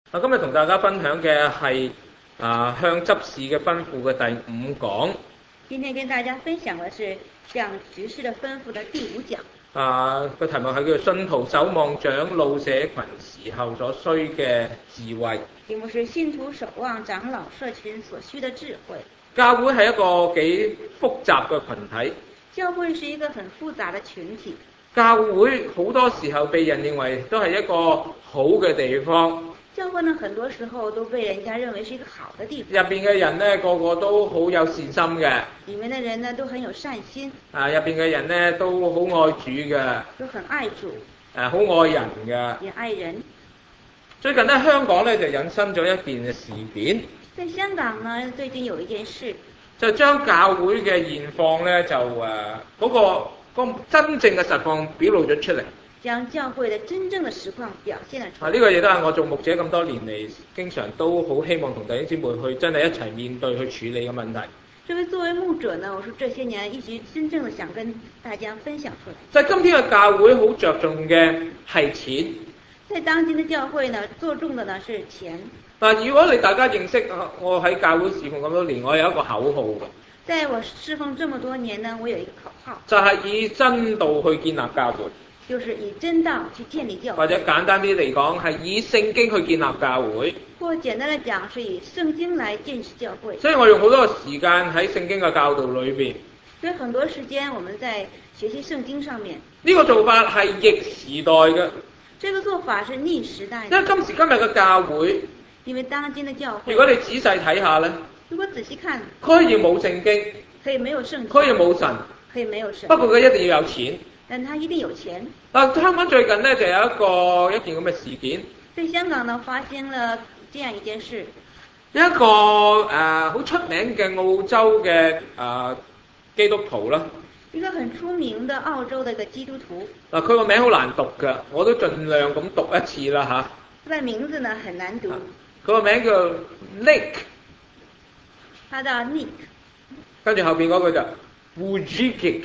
今日同大家分享嘅係向執事嘅吩咐嘅第5講。 今天跟大家分享的是向執事的吩咐的第5講。 個題目係叫做信徒守望長老社群時候所需嘅智慧。 題目是信徒守望長老社群所需的智慧。 教會係一個幾複雜嘅群體。 教會是一個很複雜的群體。 教會好多時候被人認為都係一個好嘅地方。 教會呢，很多時候都被人家認為是一個好的地方。 入邊嘅人呢，個個都好有善心嘅。 裡面的人呢，都很有善心。 入邊嘅人呢，都好愛主嘅。 都很愛主。 好愛人嘅。 也愛人。 最近呢，香港呢就引申咗一件事件。 在香港呢，最近有一件事， 就將教會嘅現況呢，就嗰個真正嘅實況表露咗出嚟。 將教會的真正的實況表現了出來。 呢個亦都係我做牧者咁多年嚟，經常都好希望同弟兄姊妹去真係一齊面對去處理嘅問題。 這位作為牧者呢，我說這些年一直真正的想跟大家分享出來。 就係今天嘅教會好着重嘅係錢。 在當今的教會呢，着重的呢是錢。 如果你大家認識我喺教會侍奉咁多年，我有一個口號。 在我侍奉這麼多年呢，我有一個口號， 就係以真道去建立教會。 就是以真道去建立教會。 或者簡單啲嚟講，係以聖經去建立教會。 或簡單嚟講，是以聖經來建設教會。 所以我用好多時間喺聖經嘅教導裏邊。 所以很多時間我們在學習聖經上面。 呢個做法係逆時代嘅。 這個做法是逆時代的。 因為今時今日嘅教會， 因為當今的教會， 如果你仔細睇下呢， 如果仔細看， 可以冇聖經， 可以沒有聖經， 可以冇神， 可以沒有神， 不過佢一定要有錢。 但他一定有錢。 香港最近呢，就有一件咁嘅事件。 在香港呢，發生了這樣一件事。 一個好出名嘅澳洲嘅基督徒啦。 一個很出名的澳洲的一個基督徒。 佢個名好難讀㗎，我都盡量咁讀一次啦嚇。 他的名字呢很難讀。 佢個名叫 Nick。 他叫 Nick。 跟住後邊嗰句就 Vujicic。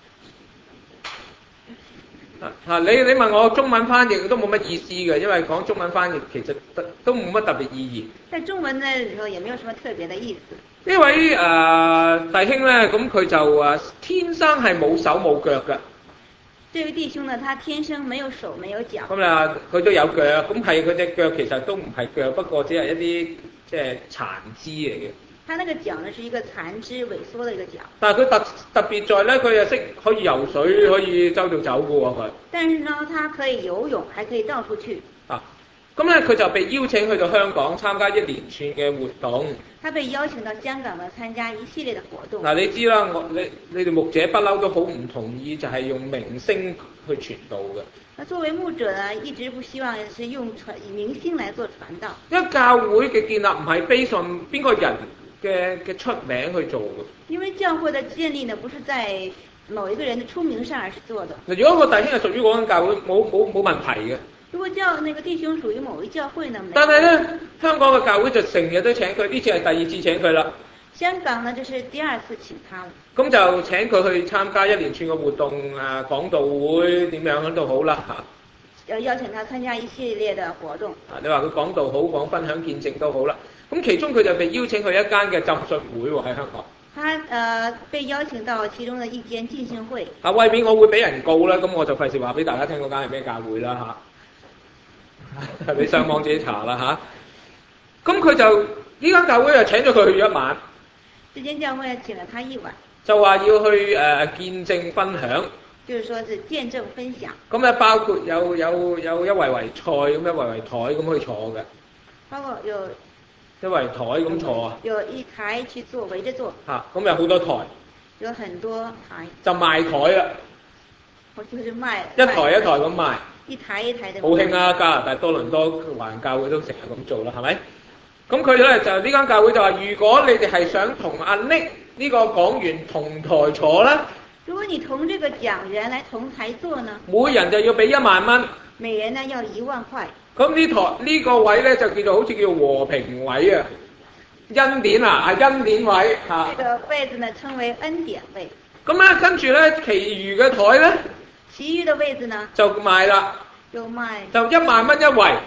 你問我中文翻譯都冇乜意思嘅，因為講中文翻譯其實都冇乜特別意義。 在中文呢裡頭也沒有什麼特別的意思。 呢位弟兄呢，咁佢就天生係冇手冇腳嘅。 這位弟兄呢，他天生沒有手沒有腳。 咁佢都有腳，咁係佢隻腳其實都唔係腳，不過只係一啲即係殘肢嚟嘅。 他那個腳呢是一個殘肢萎縮的一個腳。 但係佢特別在呢，佢又識可以游水，可以周到走嘅喎佢。 但是呢，他可以游泳，還可以到處去。 咁呢，佢就被邀請去到香港參加一連串嘅活動。 他被邀請到香港呢參加一系列的活動。 你知啦，你哋牧者不嬲都好唔同意，就係用明星去傳道嘅。 作為牧者呢，一直不希望是用以明星來做傳道。 因為教會嘅建立唔係 based on邊個人嘅出名去做嘅。 因為教會的建立呢，不是在某一個人的出名上而是做的。 如果個弟兄係屬於嗰間教會，冇問題嘅。 如果那個弟兄屬於某一教會呢？ 但係呢，香港嘅教會就成日都請佢，呢次係第2次請佢啦。 香港呢，就是第2次請他了。 咁就請佢去參加一連串嘅活動，講道會點樣都好啦嚇。 邀請他參加一系列的活動。 你話佢講道好，講分享見證都好啦。咁其中佢就被邀請去一間嘅浸信會喎，喺香港。 他被邀請到其中的一間浸信會。 為免我會俾人告啦，咁我就費事話俾大家聽嗰間係咩教會啦嚇。你上網自己查啦嚇。咁佢就呢間教會就請咗佢去一晚。 這間教會請了他一晚。 就話要去見證分享。 就是說是見證分享。 咁咧包括有一圍菜咁一圍台咁去坐嘅。 包括有一圍台咁坐啊。 有一台去坐，圍着坐。 咁有好多台。 有很多台。 就賣台啦。 我就是賣。 一台一台咁賣。 一台一台的。 好興啊！加拿大多倫多華人教會都成日咁做啦，係咪？咁佢咧就呢間教會就話：如果你哋係想同阿 Nick 呢個講員同台坐啦， 如果你同這個講員來同台坐呢， 每人就要俾1萬蚊。 每人呢要1萬塊。 咁呢個位咧就叫做好似叫和平位啊，恩典恩典位嚇。 這個位置呢稱為恩典位。 咁咧跟住咧，其餘嘅台咧， 其餘的位置呢就賣啦， 就1萬蚊一圍。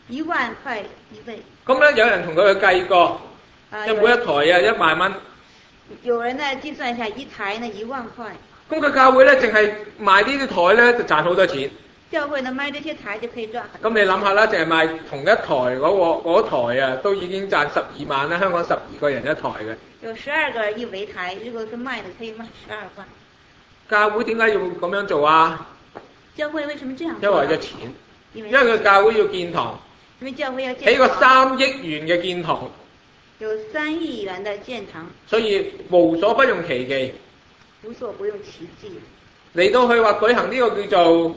1萬塊一位。 咁咧有人同佢去計過，即係每一台啊1萬蚊。 有人呢計算一下，一台呢1萬塊。 咁佢教會咧淨係賣呢啲台咧就賺好多錢。 教會呢賣這些台就可以賺。 咁你諗下啦，淨係賣同一台嗰台啊，都已經賺12萬啦。香港12個人一台嘅。 有12個人一圍台，如果是賣的可以賣12萬。 教會點解要咁樣做啊？ 教會為什麼這樣做？ 因為為咗錢。因為佢教會要建堂。 因為教會要建堂。 起個3億元嘅建堂。 有3億元的建堂。 所以無所不用其極。 無所不用其極。 嚟到去話舉行呢個叫做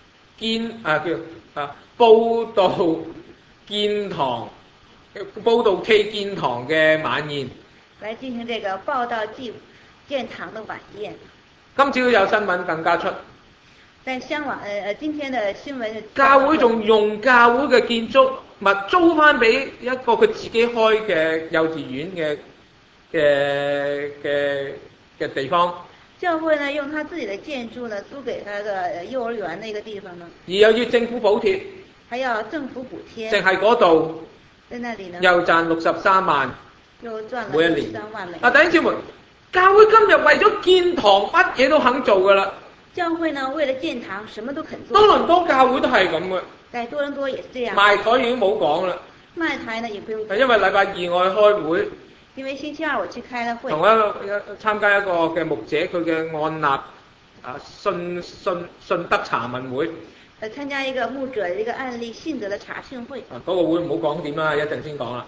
報道建堂、報道暨建堂嘅晚宴。 來進行這個報道暨建堂的晚宴。 今朝有新聞更加出。 在香港今天的新聞。 教會仲用教會嘅建築物租翻俾一個佢自己開嘅幼稚園嘅地方。 教會呢用他自己的建築呢租給他的幼兒園那個地方呢。 而又要政府補貼。 還要政府補貼。 淨係嗰度。 在那裡呢。 又賺63萬。 又賺了每一年。 3萬美。 弟兄姊妹，教會今日為咗建堂，乜嘢都肯做噶啦。 教會呢為了建堂，什麼都肯做。 多倫多教會都係咁嘅。 在多倫多也是這樣。 賣台已經冇講啦。 賣台呢也不用講。 因為禮拜2我去開會。 因為星期2我去開了會。 參加一個嘅牧者佢嘅按立信德查問會。 參加一個牧者一個案例信德的查訊會。 嗰個會唔好講點啦，一陣先講啦。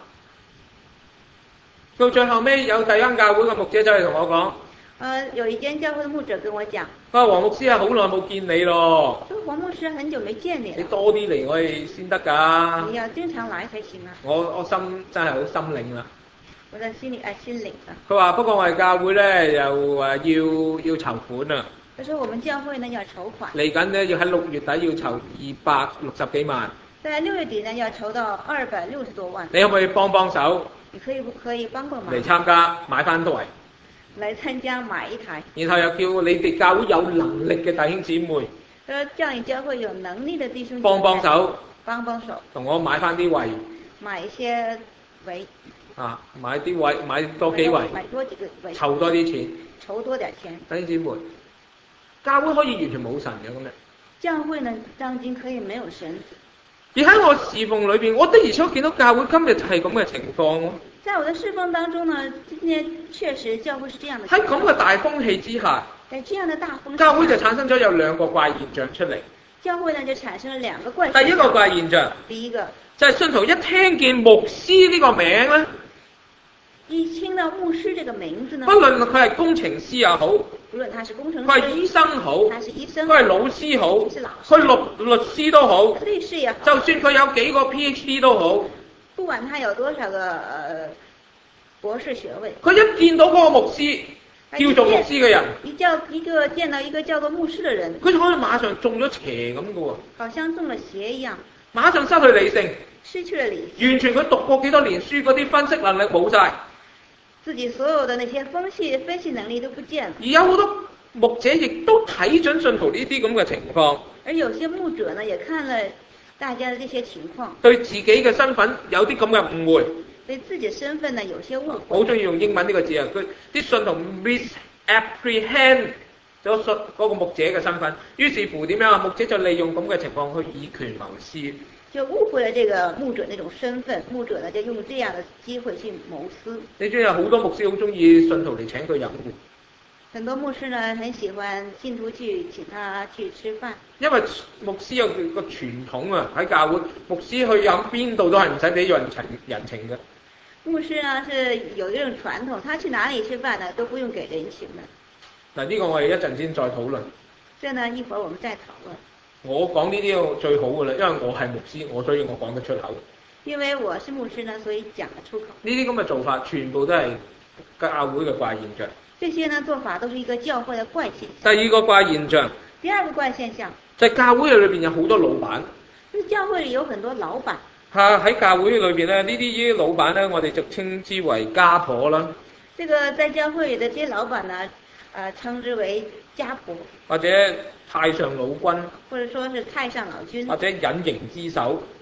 到最後尾有第一間教會嘅牧者走嚟同我講。 有一間教會的牧者跟我講。 黃牧師啊，好耐冇見你咯。 說黃牧師很久沒見你了。 你多啲嚟我哋先得㗎。 你要經常來才行啊。 我心真係好心領啦。 我的心領啊。 佢話不過我哋教會咧又話要籌款啊。 佢說我們教會呢要籌款。 嚟緊呢要喺6月底要籌260幾萬。 在6月底呢要籌到260多萬。 你可唔可以幫手？ 你可以幫個忙。 嚟參加買翻台。 來參加買一台。然後又叫你哋教會有能力嘅弟兄姊妹。 叫你教會有能力的弟兄姊妹。 幫手。 幫手。 同我買翻啲位。 買一些位。 買啲位，買多幾位。 買多幾個位。 籌多啲錢。 籌多點錢。 弟兄姊妹，教會可以完全冇神嘅咁樣。 教會呢，當今可以沒有神。 而喺我侍奉裏邊，我的而且確見到教會今日就係咁嘅情況咯。 在我的侍奉當中呢，今天確實教會是這樣的。 喺咁嘅大風氣之下， 在這樣的大風氣下， 教會就產生咗有2個怪現象出嚟。 教會呢就產生了2個怪現象。 第一個怪現象， 第一個就係信徒一聽見牧師呢個名咧， 一聽到牧師這個名字呢， 不論佢係工程師又好， 無論他是工程師， 佢係醫生好， 他是醫生， 佢係老師好，佢律師都好， 律師也好， 就算佢有幾個 PhD 都好， 不管他有多少個博士學位， 佢一見到嗰個牧師叫做牧師嘅人， 見到一個叫做牧師嘅人， 佢就可能馬上中咗邪咁嘅喎， 好像中了邪一樣， 馬上失去理性， 失去了理性， 完全佢讀過幾多年書嗰啲分析能力冇晒。 自己所有的那些分析能力都不見了。 而有好多牧者亦都睇準信徒呢啲咁嘅情況。 而有些牧者呢，也看了大家的這些情況， 對自己嘅身份有啲咁嘅誤會。 對自己身份呢，有些誤會。 我好中意用英文呢個字啊！佢啲信徒 misapprehend 咗嗰個牧者嘅身份，於是乎點樣啊？牧者就利用咁嘅情況去以權謀私。 就誤會了這個牧者那種身份，牧者呢就用這樣的機會去謀私。 你知有好多牧師好中意信徒嚟請佢飲嘅。 很多牧師呢很喜歡信徒去請他去吃飯。因為牧師有個傳統啊，喺教會牧師去飲邊度都係唔使俾人情嘅。 牧師呢是有一種傳統，他去哪裡吃飯呢都不用給人情的。 嗱，呢個我哋一陣先再討論。 這呢一會兒我們再討論。我講呢啲最好嘅啦，因為我係牧師，所以我講得出口。 因為我是牧師呢，所以講得出口。 呢啲咁嘅做法，全部都係教會嘅怪現象。 這些呢做法都是一個教會嘅怪現象。 第二個怪現象。 第二個怪現象。 就係教會裏邊有好多老闆。 就是教會裡有很多老闆。 喺教會裏邊咧，呢啲老闆咧，我哋就稱之為家婆啦。 這個在教會裡的這些老闆呢，稱之為家婆。 或者太上老君。 或者說是太上老君。 或者隱形之手。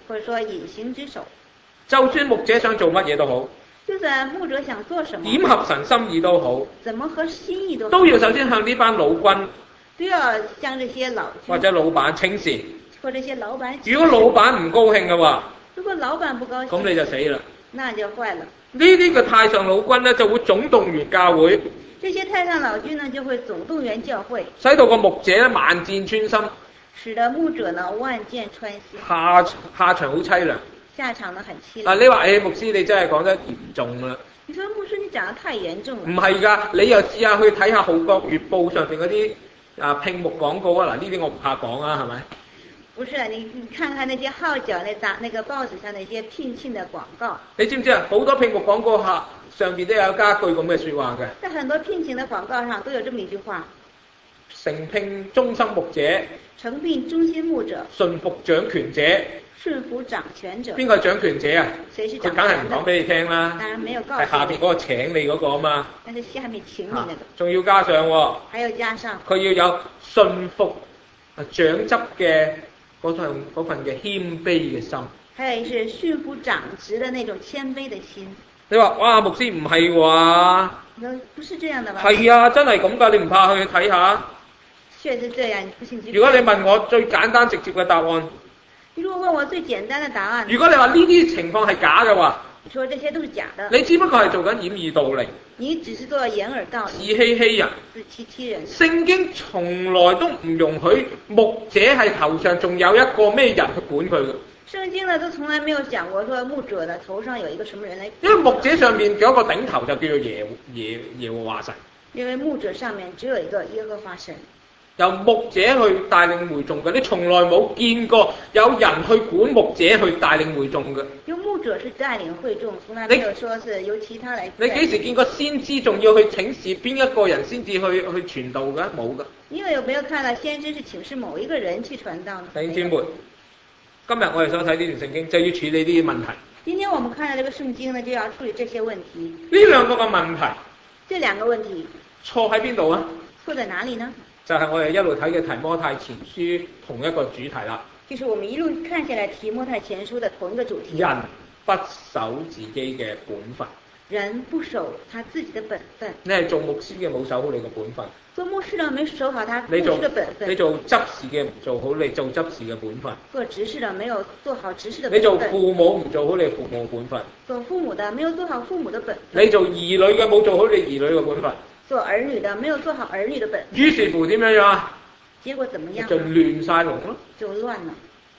或者說隱形之手。 就算牧者想做乜嘢都好， 就算牧者想做什麼， 點合神心意都好， 怎麼合心意都好， 都要首先向呢班老軍都要向這些老軍或者老闆請示。 或者這些老闆。 如果老闆唔高興嘅話， 如果老闆不高興， 咁你就死啦。 那就壞了。 呢啲嘅太上老軍咧就會總動員教會， 這些太上老君呢就會總動員教會， 使到個牧者咧萬箭穿心， 使得牧者呢萬箭穿心， 下場好凄涼。 下場呢很凄嗱， 涼。 你話牧師你真係講得嚴重啦。 你說牧師你講得太嚴重唔了。 係㗎，你又試下去睇下《號角月報》上邊嗰啲聘牧廣告啊！嗱，呢啲我唔怕講啊，係咪？ 不是，你看看那些號角那個報紙上那些聘請的廣告。 你知唔知啊？好多聘牧廣告上邊都有加句咁嘅説話嘅。 在很多聘請的廣告上都有這麼一句話： 承聘忠心牧者， 承聘忠心牧者， 順服掌權者。 順服掌權者。 邊個係掌權者啊？ 誰是佢梗係唔講俾你聽啦。 當然沒有告訴你。 係下邊嗰個請你嗰個啊嘛。 但是下面請你那個。 仲要加上喎。 還要加上。 佢要有順服長執嘅嗰份嘅謙卑嘅心。 還有是順服長執的那種謙卑的心。 你話哇，牧師唔係喎？ 不是這樣的吧？ 係啊，真係咁㗎，你唔怕去睇下？ 確實這樣，你不信去。 如果你問我最簡單直接嘅答案。 如果問我最簡單的答案， 如果你話呢啲情況係假嘅話， 你說這些都是假的， 你只不過係做緊掩耳盜鈴， 你只是做掩耳盜鈴， 自欺欺人， 自欺欺人。 聖經從來都唔容許牧者係頭上仲有一個咩人去管佢嘅。 聖經呢都從來沒有講過說牧者的頭上有一個什麼人來， 因為牧者上面有一個頂頭就叫做耶和華神， 因為牧者上面只有一個耶和華神。 由牧者去帶領會眾嘅，你從來冇見過有人去管牧者去帶領會眾嘅。 由牧者是帶領會眾，從來沒有說是由其他來。 你幾時見過先知仲要去請示邊一個人先至去傳道嘅？冇㗎。 你有沒有看到先知是請示某一個人去傳道呢？ 弟兄姊妹，今日我哋所睇呢段聖經就要處理呢啲問題。 今天我們看到這個聖經呢，就要處理這些問題。 呢兩個嘅問題， 這兩個問題錯喺邊度啊？ 錯在哪裡呢？就係我哋一路睇嘅提摩太前書同一個主題啦。 就是我們一路看下來提摩太前書的同一個主題。 人不守自己嘅本分。 人不守他自己的本分。 你係做牧師嘅冇守好你嘅本分。 做牧師的沒守好他牧師的本分。 你做執事嘅唔做好你做執事嘅本分。 做執事的沒有做好執事的本分。 你做父母唔做好你父母嘅本分。 做父母的沒有做好父母的本分。 你做兒女嘅冇做好你兒女嘅本分。 做兒女的沒有做好兒女的本分。 於是乎點樣啊？ 結果怎麼樣？ 就亂晒龍咯。 就亂了。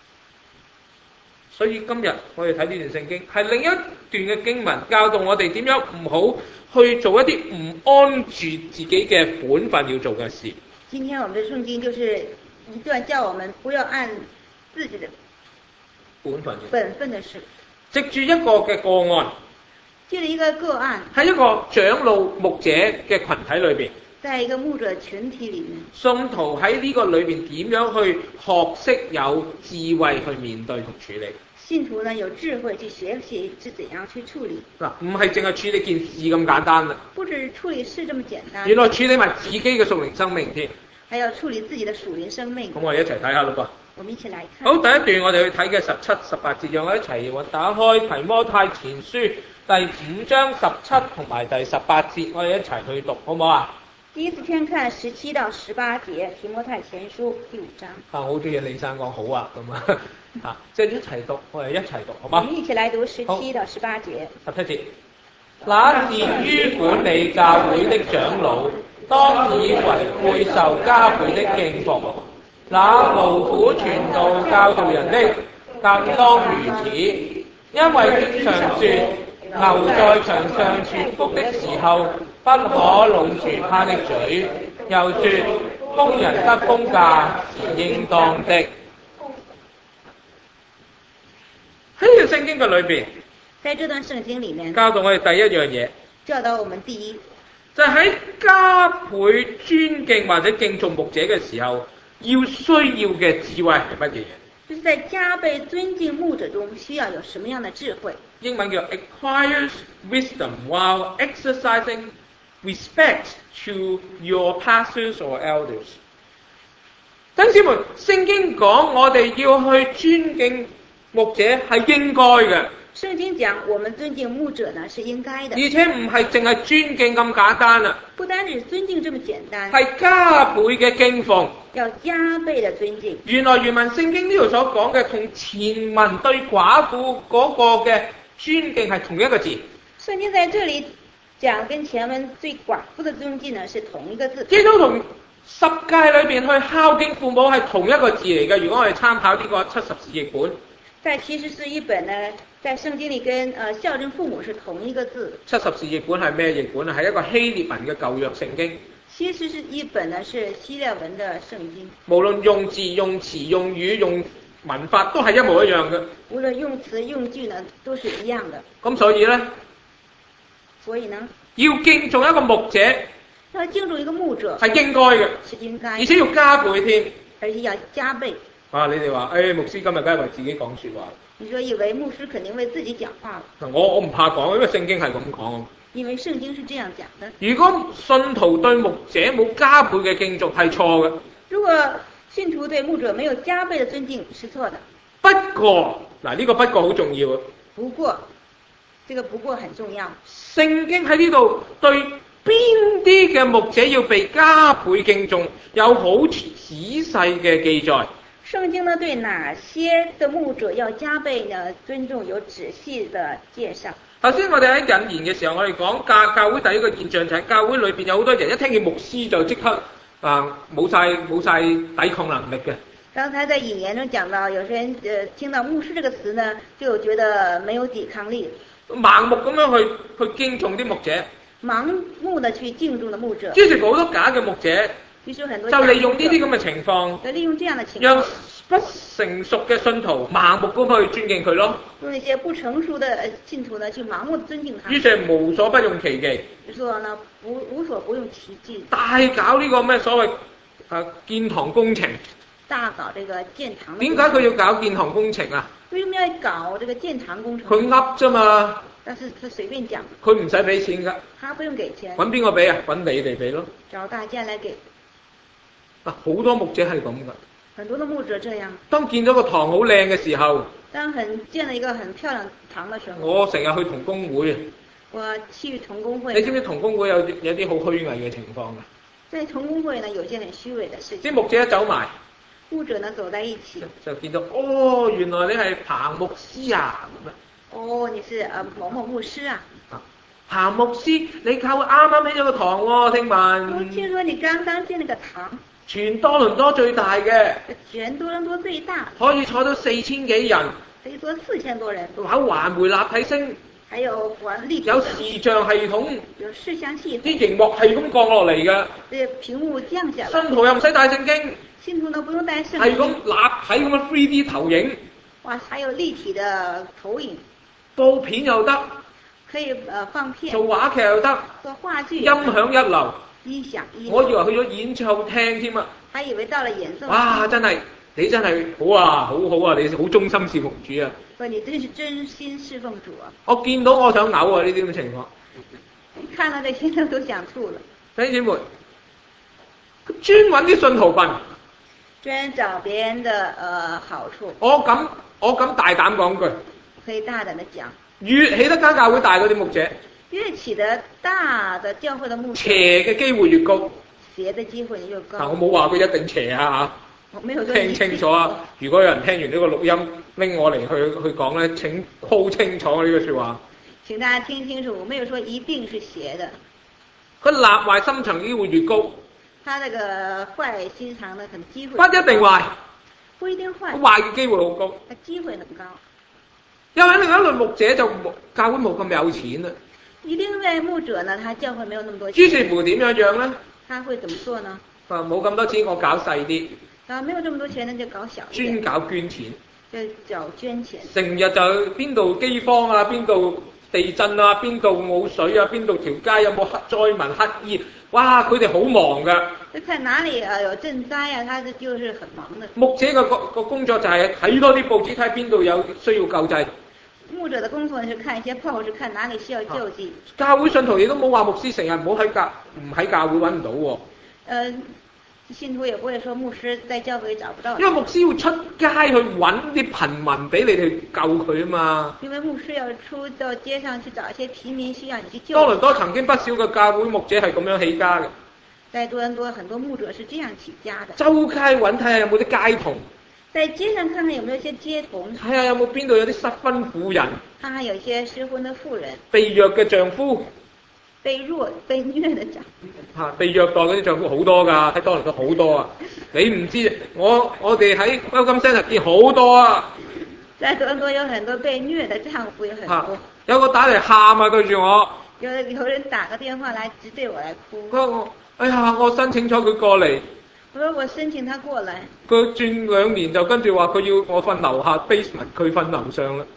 所以今日我哋睇呢段聖經係另一段嘅經文，教導我哋點樣唔好去做一啲唔安住自己嘅本分要做嘅事。 今天我們的聖經就是一段叫我們不要按自己的本分的事。 藉住一個嘅個案。 借了一個個案， 喺一個長老牧者嘅群體裏邊， 在一個牧者群體裏面， 信徒喺呢個裏邊點樣去學識有智慧去面對同處理？ 信徒呢有智慧去學習是怎樣去處理。 嗱，唔係淨係處理件事咁簡單啦。 不只是處理事這麼簡單。 原來處理埋自己嘅屬靈生命添。還要處理自己的屬靈生命。 咁我哋一齊睇下咯噃。 我們一起來看。 好，第一段我哋去睇嘅17、18節，讓我一齊打開提摩太前書第5章17同埋第18節，我哋一齊去讀，好唔好啊？ 第一次先看17到18節，提摩太前書第5章。 我好中意李生講好啊，咁啊，即係一齊讀，我哋一齊讀，好嗎？ 我們一起來讀17到18節。 17節，那善於管理教會的長老，當以為配受加倍的敬奉；那勞苦傳道教導人的，更當如此。因為經上說，牛在場上傳福的時候，不可攏住他的嘴；又說，工人得工價是應當的。喺呢段聖經嘅裏邊， 在這段聖經裡面， 教導我哋第一樣嘢， 教導我們第一， 就係喺加倍尊敬或者敬重牧者嘅時候，需要嘅智慧係乜嘢？ 就是在加倍尊敬牧者中需要有什麼樣的智慧？ 英文叫 acquires wisdom while exercising respect to your pastors or elders。弟兄姊妹，聖經講我哋要去尊敬牧者係應該嘅。 聖經講我們尊敬牧者呢是應該的， 而且唔係淨係尊敬咁簡單啊， 不單止尊敬這麼簡單， 係加倍嘅敬奉。 要加倍的尊敬。 原來原文聖經呢度所講嘅同前文對寡婦嗰個嘅尊敬係同一個字。 聖經在這裡講跟前文對寡婦的尊敬呢是同一個字。 基督同十誡裏邊去孝敬父母係同一個字嚟嘅。如果我哋參考呢個70士譯本， 在其實是一本呢，在聖經裡跟孝敬父母是同一個字。 70士譯本係咩譯本啊？係一個希臘文嘅舊約聖經。 其實是一本呢是希臘文的聖經。 無論用字、用詞、用語、用文法都係一模一樣嘅。 無論用詞用句呢都是一樣的。 咁所以呢，要敬重一個牧者， 要敬重一個牧者係應該嘅， 是應該， 而且要加倍添， 而且要加倍。 啊！你哋話，牧師今日梗係為自己講説話。 你說以為牧師肯定為自己講話？ 我唔怕講，因為聖經係咁講。 因為聖經是這樣講的。 如果信徒對牧者冇加倍嘅敬重，係錯嘅。 如果信徒對牧者沒有加倍的尊敬，是錯的。 不過，嗱，呢個不過好重要啊。 不過，這個不過很重要。 聖經喺呢度對邊啲嘅牧者要被加倍敬重，有好仔細嘅記載。 聖經呢對哪些的牧者要加倍呢尊重有仔細的介紹。 頭先我哋喺引言嘅時候，我哋講教會第一個現象就係教會裏邊有好多人一聽見牧師就即刻冇晒抵抗能力嘅。 剛才在引言中講到，有些人聽到牧師這個詞呢，就覺得沒有抵抗力， 盲目咁樣去敬重啲牧者， 盲目的去敬重的牧者。 於是好多假嘅牧者。就利用呢啲咁嘅情況， 就利用這樣的情況， 讓不成熟嘅信徒盲目咁去尊敬佢咯。 用那些不成熟的信徒呢，去盲目尊敬他。 於是無所不用其極。 就說呢，無所不用其極。 大搞呢個咩所謂建堂工程。 大搞這個建堂。 點解佢要搞建堂工程啊？ 為什麼要搞這個建堂工程？ 佢噏啫嘛。 但是他隨便講。佢唔使俾錢㗎。 他不用給錢。 揾邊個俾啊？揾你哋俾咯。 找大家來給。 好多牧者係咁噶， 很多的牧者這樣。 當見到個堂好靚嘅時候， 當建了一個很漂亮堂嘅時候， 我成日去同工會。 我去同工會。 你知唔知同工會有啲好虛偽嘅情況㗎？ 在同工會呢，有些很虛偽的事情。 啲牧者一走埋， 牧者呢走在一起， 就見到原來你係彭牧師啊咁樣。你是某某牧師啊。 彭牧師，你靠啱啱起咗個堂喎，聽聞。 我聽說你剛剛建了個堂。 全多倫多最大嘅， 全多倫多最大， 可以坐到4000幾人， 可以坐4000多人， 有環迴立體聲， 還有立體， 有視像系統， 有視像系統， 啲熒幕係咁降落嚟嘅， 啲屏幕降下來， 信徒又唔使帶聖經， 信徒呢不用帶聖經， 係咁立體咁嘅 3D 投影， 哇，還有立體的投影， 播片又得， 可以放片， 做話劇又得， 做話劇， 音響一流。我以為去咗演奏廳添啊！ 還以為到了演奏廳。哇！ 你真係好啊，好好啊！你好忠心侍奉主啊！ 你真是真心侍奉主啊！ 我見到我想嘔啊！呢啲咁嘅情況。 看到這些都想吐了。 弟兄姊妹，專揾啲信徒笨， 專找別人的好處。 我敢大膽講句。 可以大膽的講。 越起得間教會大嗰啲牧者。 越起得大的教會的牧者， 邪嘅機會越高， 邪的機會越高。 但我冇話佢一定邪啊嚇， 我沒有說聽清楚啊！如果有人聽完呢個錄音拎我嚟去講咧，請好清楚呢句説話。 請大家聽清楚，我沒有說一定是邪的。 佢立壞心腸機會越高， 他那個壞心腸的很機會不一定壞， 不一定壞， 壞嘅機會好高， 機會很高。 又有另一類牧者就教會冇咁有錢啦。 另外牧者呢，他教會沒有那麼多錢。 於是乎點樣呢？ 他會怎麼做呢？ 冇咁多錢，我搞細啲。 沒有這麼多錢呢，就搞小。 專搞捐錢。 就搞捐錢。成日就邊度饑荒啊，邊度地震啊，邊度冇水啊，邊度條街有冇災民乞兒，哇！佢哋好忙㗎。 就看哪裡有賑災啊，他就是很忙的。 牧者個工作就係睇多啲報紙，睇邊度有需要救濟。 牧者的工作是看一些報紙，看哪裡需要救濟。 教會信徒亦都冇話牧師成日唔喺教會揾唔到喎。 信徒也不會說牧師在教會找不到。 因為牧師要出街去揾啲貧民俾你哋救佢啊嘛。 因為牧師要出到街上去找一些貧民，需要你去救。 多倫多曾經不少嘅教會牧者係咁樣起家嘅。 在多倫多很多牧者是這樣起家的。 周街揾睇下有冇啲街童。 在街上看看有沒有一些街童。 睇下有冇邊度有啲失婚婦人。 看看有一些失婚的婦人。 被虐嘅丈夫。 被虐的丈夫。 被虐待嗰啲丈夫好多㗎，喺多倫多好多啊！你唔知，我哋喺Welcome Centre見好多啊！ 在多倫多有很多被虐的丈夫，有很多。 有個打嚟喊啊，對住我。 有人打個電話來，直對我來哭。 我申請咗佢過嚟。 我說我申請他過來。 佢轉2年就跟住話佢要我瞓樓下 basement， 佢瞓樓上啦。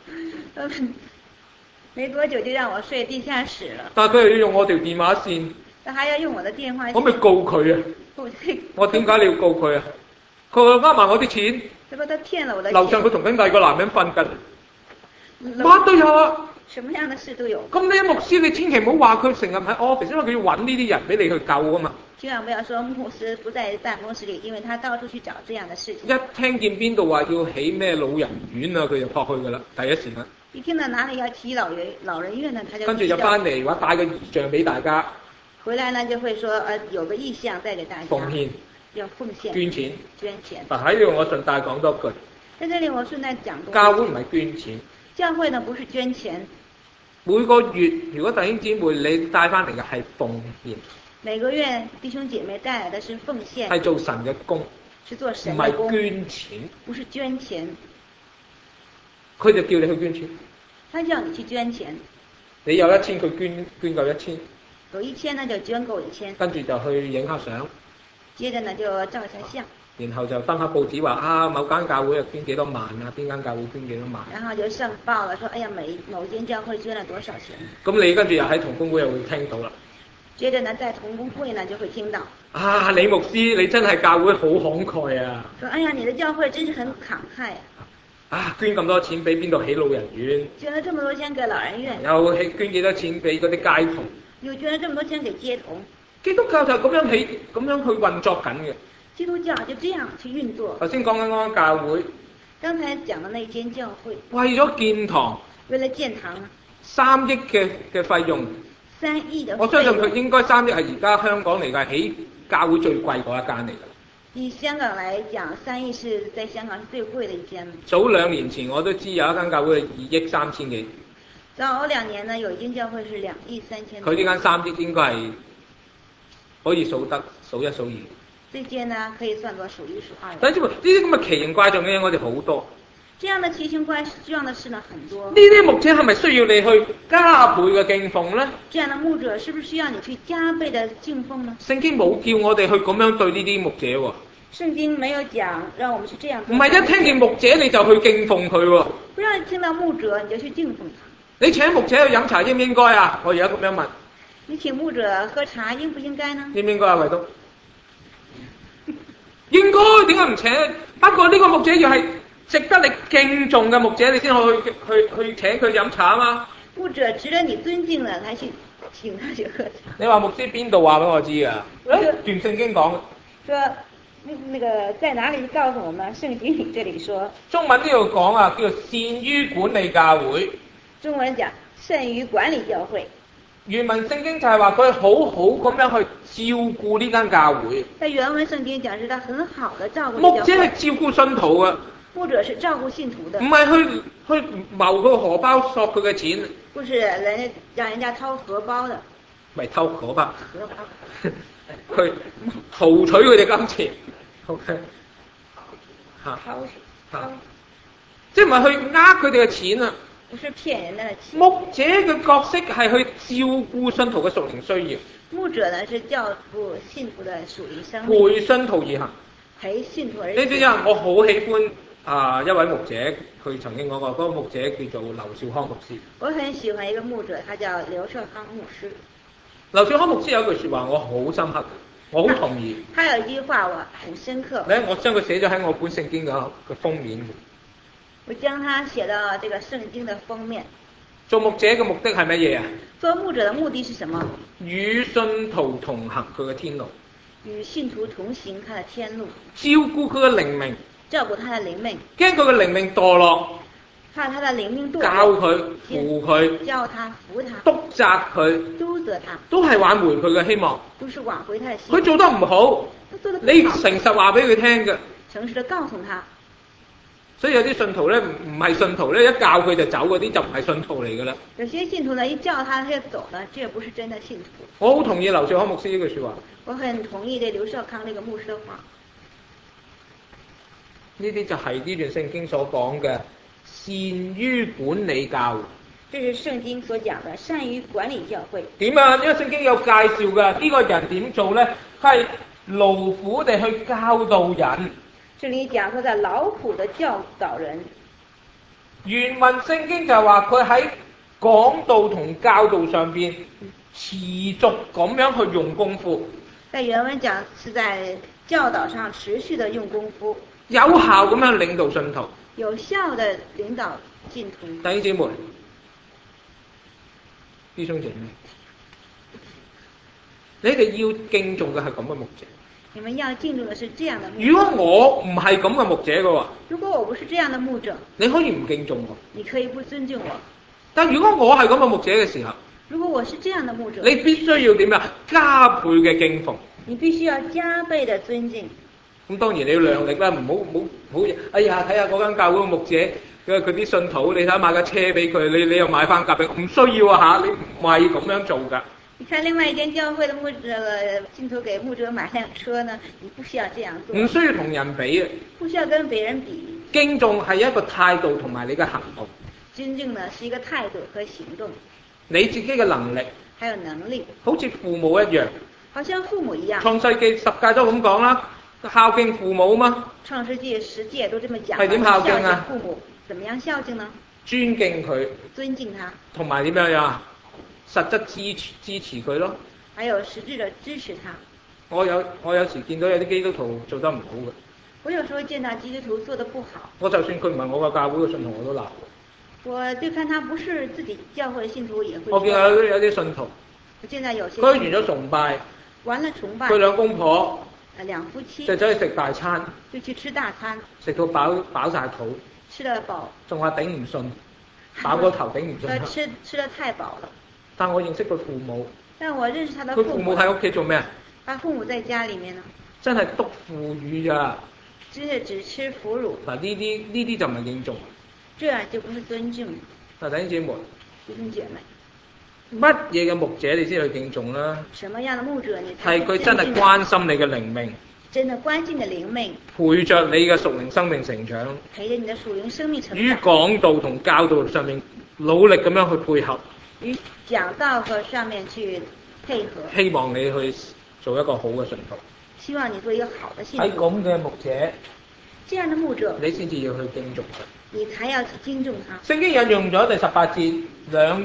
沒多久就讓我睡地下室了。 但係佢又要用我條電話線。 他還要用我的電話線。 我咪告佢啊！我點解你要告佢啊？佢呃埋我啲錢。 他說他騙了我的錢。 樓上佢同緊第二個男人瞓緊。乜都有啊！ 什麼樣的事都有。咁呢啲牧師你千祈唔好話佢成日喺 office，因為佢要揾呢啲人俾你去救啊嘛。 千萬不要說牧師不在辦公室裡，因為他到處去找這樣的事情。 一聽見邊度話要起咩老人院啊，佢就撲去㗎啦，第一時間。 一聽到哪裡要起老人院呢，他就跟住就翻嚟話帶個異象俾大家。 回來呢就會說有個異象帶給大家。 奉獻。 要奉獻。 捐錢。 捐錢。 嗱喺呢度我順帶講多句。 在這裡我順帶講多句。 教會唔係捐錢。 教會呢不是捐錢。 每個月如果弟兄姊妹你帶翻嚟嘅係奉獻。 每個月弟兄姐妹帶來的是奉獻。 係做神嘅工。 是做神嘅工。 唔係捐錢。 不是捐錢。 佢就叫你去捐錢。 他叫你去捐錢。 你有1000，佢捐夠1000。 有1000呢就捐夠1000。 跟住就去影下相。 接着呢就照一下相。 然後就登下報紙話某間教會又捐幾多萬啊，邊間教會捐幾多萬。 然後就上報了，說哎呀某間教會捐了多少錢。 咁你跟住又喺同工會又會聽到啦。 接着呢在同工會呢就會聽到。 李牧師你真係教會好慷慨啊。 說哎呀你的教會真是很慷慨啊。 捐咁多錢俾邊度起老人院？ 捐了這麼多錢給老人院。 又捐幾多錢俾嗰啲街童？ 又捐了這麼多錢給街童。 基督教就咁樣去運作緊嘅。 基督教就這樣去運作。 頭先講緊嗰間教會。 剛才講的那間教會。 為咗建堂。 為了建堂。 3億嘅費用。 3億的費用。 我相信佢應該3億係而家香港嚟嘅起教會最貴嗰一間嚟㗎。 以香港來講，3億是在香港是最貴的一間。 早2年前我都知有一間教會係2億3千幾。 早2年呢，有一間教會是2億3千。 佢呢間3億應該係可以數一數二。 這間呢可以算作數一數二。 等住呢啲咁嘅奇形怪狀嘅嘢，我哋好多。 這樣的奇形怪狀的事呢很多。 呢啲牧者係咪需要你去加倍嘅敬奉呢？ 這樣的牧者是不是需要你去加倍的敬奉呢？ 聖經冇叫我哋去咁樣對呢啲牧者喎。 聖經沒有講讓我們去這樣。 唔係一聽見牧者你就去敬奉佢喎。 不讓你聽到牧者你就去敬奉他。 你請牧者去飲茶應唔應該啊？我而家咁樣問。 你請牧者喝茶應不應該呢？ 應唔應該啊，衛東？應該，點解唔請？不過呢個牧者要係值得你敬重嘅牧者，你先可去請佢飲茶啊嘛。 牧者值得你尊敬嘅，才去請他去喝茶。 你話牧師邊度話俾我知啊？段聖經講。 說那個在哪裡告訴我們？聖經裡這裡說。中文呢度講啊，叫做善於管理教會。 中文講善於管理教會。 原文聖經就係話佢好好咁樣去照顧呢間教會。 在原文聖經講是他很好的照顧。 牧者係照顧信徒啊。 牧者是照顧信徒的。 唔係去謀佢荷包索佢嘅錢。 不是讓人家掏荷包的。 咪偷荷包。荷包。去豪取佢哋金錢。OK。 掏。 即係唔係去呃佢哋嘅錢啊？ 不是騙人的錢。 牧者嘅角色係去照顧信徒嘅屬靈需要。 牧者呢是照顧信徒的屬靈生命。 陪信徒而行。 陪信徒而行。 你知啊？我好喜歡一位牧者，佢曾經講過，嗰個牧者叫做劉少康牧師。 我很喜歡一個牧者，他叫劉少康牧師。 劉少康牧師有一句說話我好深刻，我好同意。 他有一句話我很深刻。 我將佢寫咗喺我本聖經嘅封面。 我將它寫到這個聖經的封面。 做牧者嘅目的係乜嘢啊？ 做牧者的目的是什麼？ 與信徒同行佢嘅天路。 與信徒同行他的天路， 照顧佢嘅靈命， 照顧他的靈命， 驚佢嘅靈命墮落， 怕他的靈命墮落， 教佢扶佢， 教他扶他， 督責佢， 督責他， 都係挽回佢嘅希望。 都是挽回他的希望。 佢做得唔好， 他做得不好， 你誠實話俾佢聽嘅。 誠實地告訴他。 所以有啲信徒咧唔係信徒咧，一教佢就走嗰啲就唔係信徒嚟㗎啦。 有些信徒呢，一叫他就走了，這不是真的信徒。 我好同意劉少康牧師呢句説話。 我很同意對劉少康這個牧師的話。 呢啲就係呢段聖經所講嘅善於管理教會。 這是聖經所講的善於管理教會。 點啊？因為聖經有介紹㗎，呢個人點做咧？佢係勞苦地去教導人。 這裡講說在勞苦的教導人。 原文聖經就話佢喺講道同教導上邊持續咁樣去用功夫。 在原文講是在教導上持續的用功夫， 有效咁樣領導信徒， 有效的領導信徒。 弟兄姊妹，弟兄姐妹，你哋要敬重嘅係咁嘅牧者。 你們要敬重的是這樣的牧者。 如果我唔係咁嘅牧者嘅話， 如果我不是這樣的牧者， 你可以唔敬重我， 你可以不尊敬我。 但如果我係咁嘅牧者嘅時候， 如果我是這樣的牧者， 你必須要點呀？加倍嘅敬奉。 你必須要加倍的尊敬。 咁當然你要量力啦，唔好，哎呀，睇下嗰間教會嘅牧者，佢啲信徒，你睇下買架車俾佢，你又買翻架俾，唔需要啊嚇，你唔係咁樣做㗎。 你看另外一間教會的信徒給牧者買輛車呢，你不需要這樣做。 唔需要同人比啊。 不需要跟別人比。 敬重係一個態度同埋你嘅行動。 尊敬呢是一個態度和行動。 你自己嘅能力。 還有能力。 好似父母一樣。 好像父母一樣。 創世記10誡都咁講啦，孝敬父母嘛。 創世記10誡都這麼講。 係點孝敬啊？ 父母怎麼樣孝敬呢？ 尊敬佢。 尊敬他。同埋點樣呀？實質支持佢咯。 還有實質的支持他。 我有時見到有啲基督徒做得唔好嘅。 我有時候見到基督徒做得不好。 我就算佢唔係我嘅教會嘅信徒，我都鬧。 我就看他不是自己教會的信徒，也會。 我見有啲信徒。 我見到有些。 佢完咗崇拜。 完了崇拜。 佢兩公婆。 兩夫妻。 就走去食大餐。 就去吃大餐。 食到飽晒肚。 吃得飽。仲話頂唔順，飽過頭頂唔順。 吃得太飽了。 但我認識佢父母。 但我認識他的父母。 佢父母喺屋企做咩啊？ 他父母在家裡面呢。真係篤腐乳咋。 真係只吃腐乳。 嗱呢啲就唔係敬重。 這樣就不是尊敬。 嗱弟兄姊妹。 弟兄姐妹。 乜嘢嘅牧者你先去敬重啦？ 什麼樣的牧者你？ 係佢真係關心你嘅靈命。 真的關心你的靈命。 陪着你嘅屬靈生命成長。 陪着你的屬靈生命成長。 於講道同教導上面努力咁樣去配合。 於講道和上面去配合。希望你去做一個好嘅信徒。 希望你做一個好的信徒。 喺咁嘅牧者。 這樣的牧者。 你先至要去敬重佢。 你才要去敬重他。 聖經引用咗第18節兩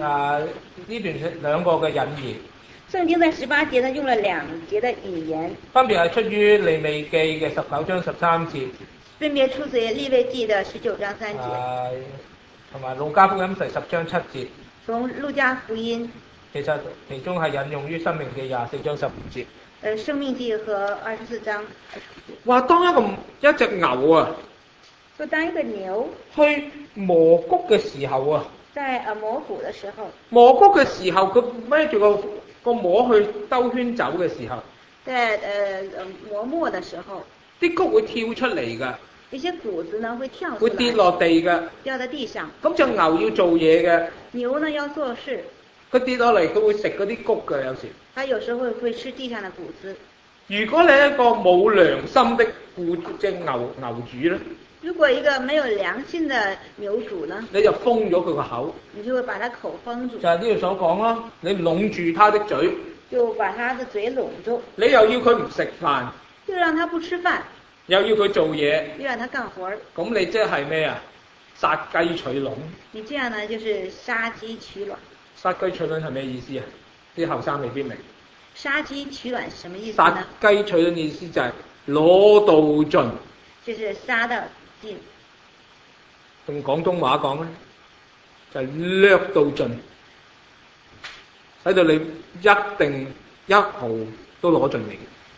個嘅引言。 聖經在18節呢用了2節的引言。 分別係出於利未記嘅19章13節。 分別出自利未記的19章3節。 同埋路加福音第10章7節。 從路加福音。 其中係引用於申命記24章15節。 申命記和24章。 話當一隻牛啊。 說當一個牛。 去磨谷嘅時候啊。 在磨谷嘅時候。 磨谷嘅時候，佢孭住個磨去兜圈走嘅時候。 在磨磨嘅時候。 啲谷會跳出嚟㗎。 一些谷子呢會跳出來。 會跌落地㗎。 掉在地上。 咁隻牛要做嘢嘅。牛呢要做事。 佢跌落嚟，佢會食嗰啲谷㗎，有時。 它有時候會吃地上的谷子。 如果你係一個冇良心的隻牛主咧？ 如果一個沒有良心的牛主呢？ 你就封咗佢個口。 你就會把它口封住。 就係呢度所講咯，你攏住他的嘴。 就把他的嘴攏住。 你又要佢唔食飯。 又讓他不吃飯。 又要佢做嘢。 又讓他幹活。 咁你即係咩啊？殺雞取卵。 你這樣呢，就是殺雞取卵。 殺雞取卵係咩意思啊？啲後生未必明。 殺雞取卵是什麼意思呢？ 殺雞取卵嘅意思就係攞到盡。 就是殺到盡。 用廣東話講咧，就係掠到盡，使到你一定一毫都攞盡嚟。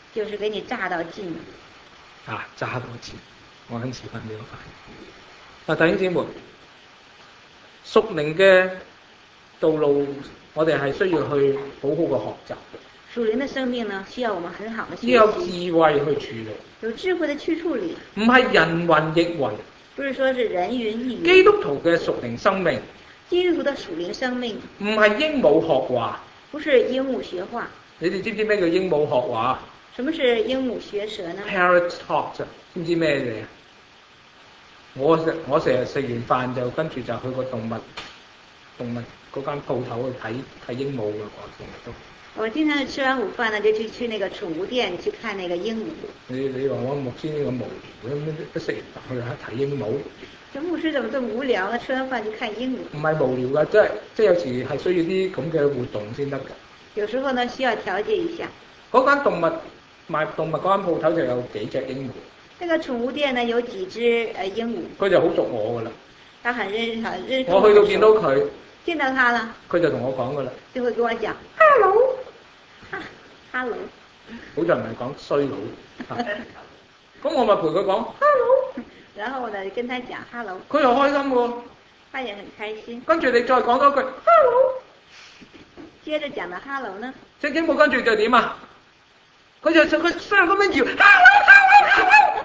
就是給你炸到盡。 炸到盡，我很喜歡呢個法。弟兄姊妹，屬靈嘅道路，我哋係需要去好好嘅學習。 屬靈的生命呢，需要我們很好的學習。 要有智慧去處理。 有智慧的去處理。 唔係人云亦云。 不是說是人云亦云。 基督徒嘅屬靈生命。 基督徒的屬靈生命。 唔係鸚鵡學話。 不是鸚鵡學話。你哋知唔知咩叫鸚鵡學話？ 什麼是鸚鵡學舌呢 ？Parrot talk 啫，知唔知咩嚟啊？我成日食完飯就跟住就去個動物嗰間鋪頭去睇鸚鵡嘅過程都。 我經常吃完午飯呢，就去那個寵物店去看那個鸚鵡。 你話我牧師呢咁無聊，一食完飯去睇鸚鵡。 這牧師怎麼這麼無聊呢？吃完飯就看鸚鵡。唔係無聊㗎，即係有時係需要啲咁嘅活動先得㗎。 有時候呢，需要調節一下。嗰間賣動物嗰間鋪頭就有幾隻鸚鵡。 那個寵物店呢，有幾隻鸚鵡。佢就好熟我㗎啦。 他很認我去到見到佢。 見到他了。 佢就同我講㗎啦。 就會跟我講 Hello。 好在唔係講衰佬。咁我咪陪佢講 Hello。 然後我呢跟他講 Hello。 佢又開心喎。 他也很開心。 跟住你再講多句 Hello。 接着講到 Hello 呢？ 隻鸚鵡跟住就點啊？佢雙咁樣搖 Hello。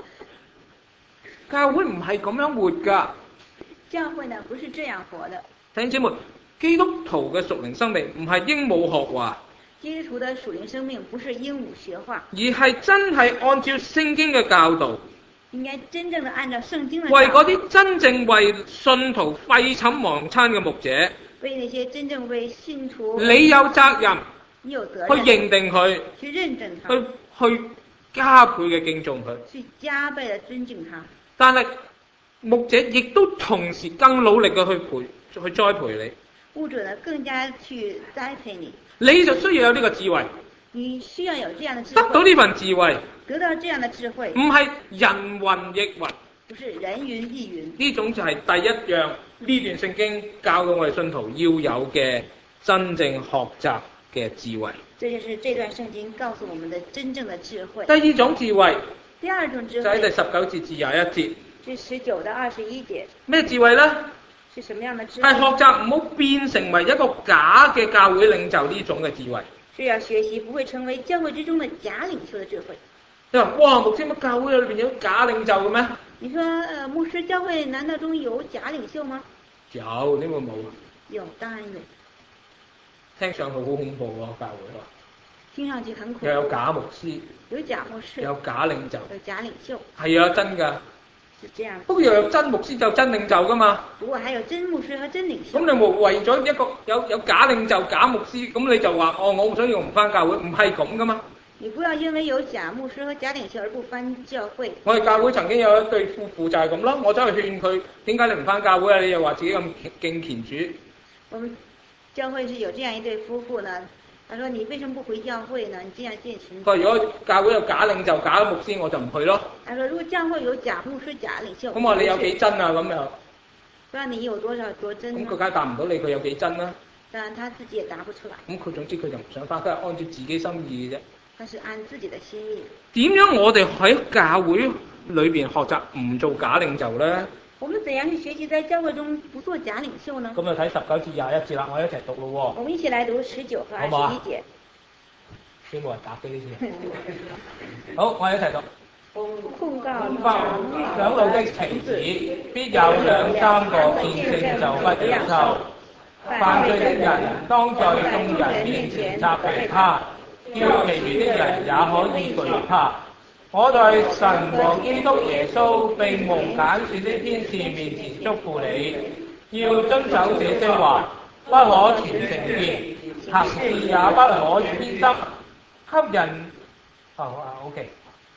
教會唔係咁樣活㗎。 教會呢不是這樣活的。 弟兄姊妹，基督徒嘅屬靈生命唔係鸚鵡學話。 基督徒的屬靈生命不是鸚鵡學話， 而係真係按照聖經嘅教導。 應該真正的按照聖經的。 為嗰啲真正為信徒廢寢忘餐嘅牧者。 為那些真正為信徒。 你有責任。 你有責任。 去認定佢。 去認證他。 去加倍嘅敬重佢。 去加倍的尊敬他。 但係牧者亦都同時更努力嘅去栽培你。 牧者呢更加去栽培你。 你就需要有呢個智慧。 你需要有這樣的智慧。 得到呢份智慧。 得到這樣的智慧。 唔係人云亦云。 不是人云亦云。 呢種就係第一樣呢段聖經教導我哋信徒要有嘅真正學習嘅智慧。 這就是這段聖經告訴我們的真正的智慧。 第二種智慧。 第二種智慧。 就喺第19節至21節。 是19到21節。 咩智慧呢？ 是什麼樣的智慧？ 係學習唔好變成為一個假嘅教會領袖呢種嘅智慧。 是要學習不會成為教會之中的假領袖的智慧。 你話哇，牧師乜教會裏邊有假領袖嘅咩？ 你說牧師教會難道中有假領袖嗎？ 有，點會冇？ 有，當然有。 聽上去好恐怖喎，教會喎。 聽上去很恐怖。 又有假牧師。 有假牧師。 有假領袖。 有假領袖。 係啊，真㗎。 是這樣。 不過又有真牧師就真領袖㗎嘛。 不過還有真牧師和真領袖。 咁你為咗一個有假領袖、假牧師，咁你就話我唔想要唔返教會，唔係咁㗎嘛。 你不要因為有假牧師和假領袖而不返教會。 我哋教會曾經有一對夫婦就係咁咯，我走去勸佢，點解你唔返教會啊？你又話自己咁敬虔主。 我們教會是有這樣一對夫婦呢，他說你為什麼不回教會呢？你這樣敬虔。佢話如果教會有假領袖、假牧師，我就唔去咯。 他說如果教會有假牧師、假領袖， 咁話你有幾真啊？咁又。 不知道你有多少多真。咁佢梗係答唔到你，佢有幾真啦。 當然他自己也答不出來。 咁佢總之佢就唔想返，佢係按照自己心意嘅啫。 他是按自己的心意。 點樣我哋喺教會裏邊學習唔做假領袖咧？ 我們怎樣去學習在教會中不做假領袖呢？ 咁就睇19至21節啦，我一齊讀咯喎。 我們一起來讀19和21節。 先冇人打機先。好，我哋一齊讀。 控告長老的妻子，必有2、3個見證就不要收。犯罪的人當在眾人面前責備他，叫其餘的人也可以懼怕。我在神和基督耶穌並蒙揀選的天使面前囑咐你，要遵守這些話，不可存成見，行事也不可偏心，給人。OK。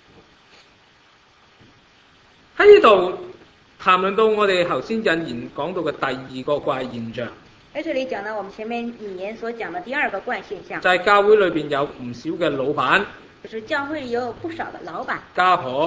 喺呢度談論到我哋頭先引言講到嘅第2個怪現象。 喺這裡講到我們前面引言所講的第2個怪現象， 就係教會裏邊有唔少嘅老闆， 就是教會有不少的老闆、 家婆、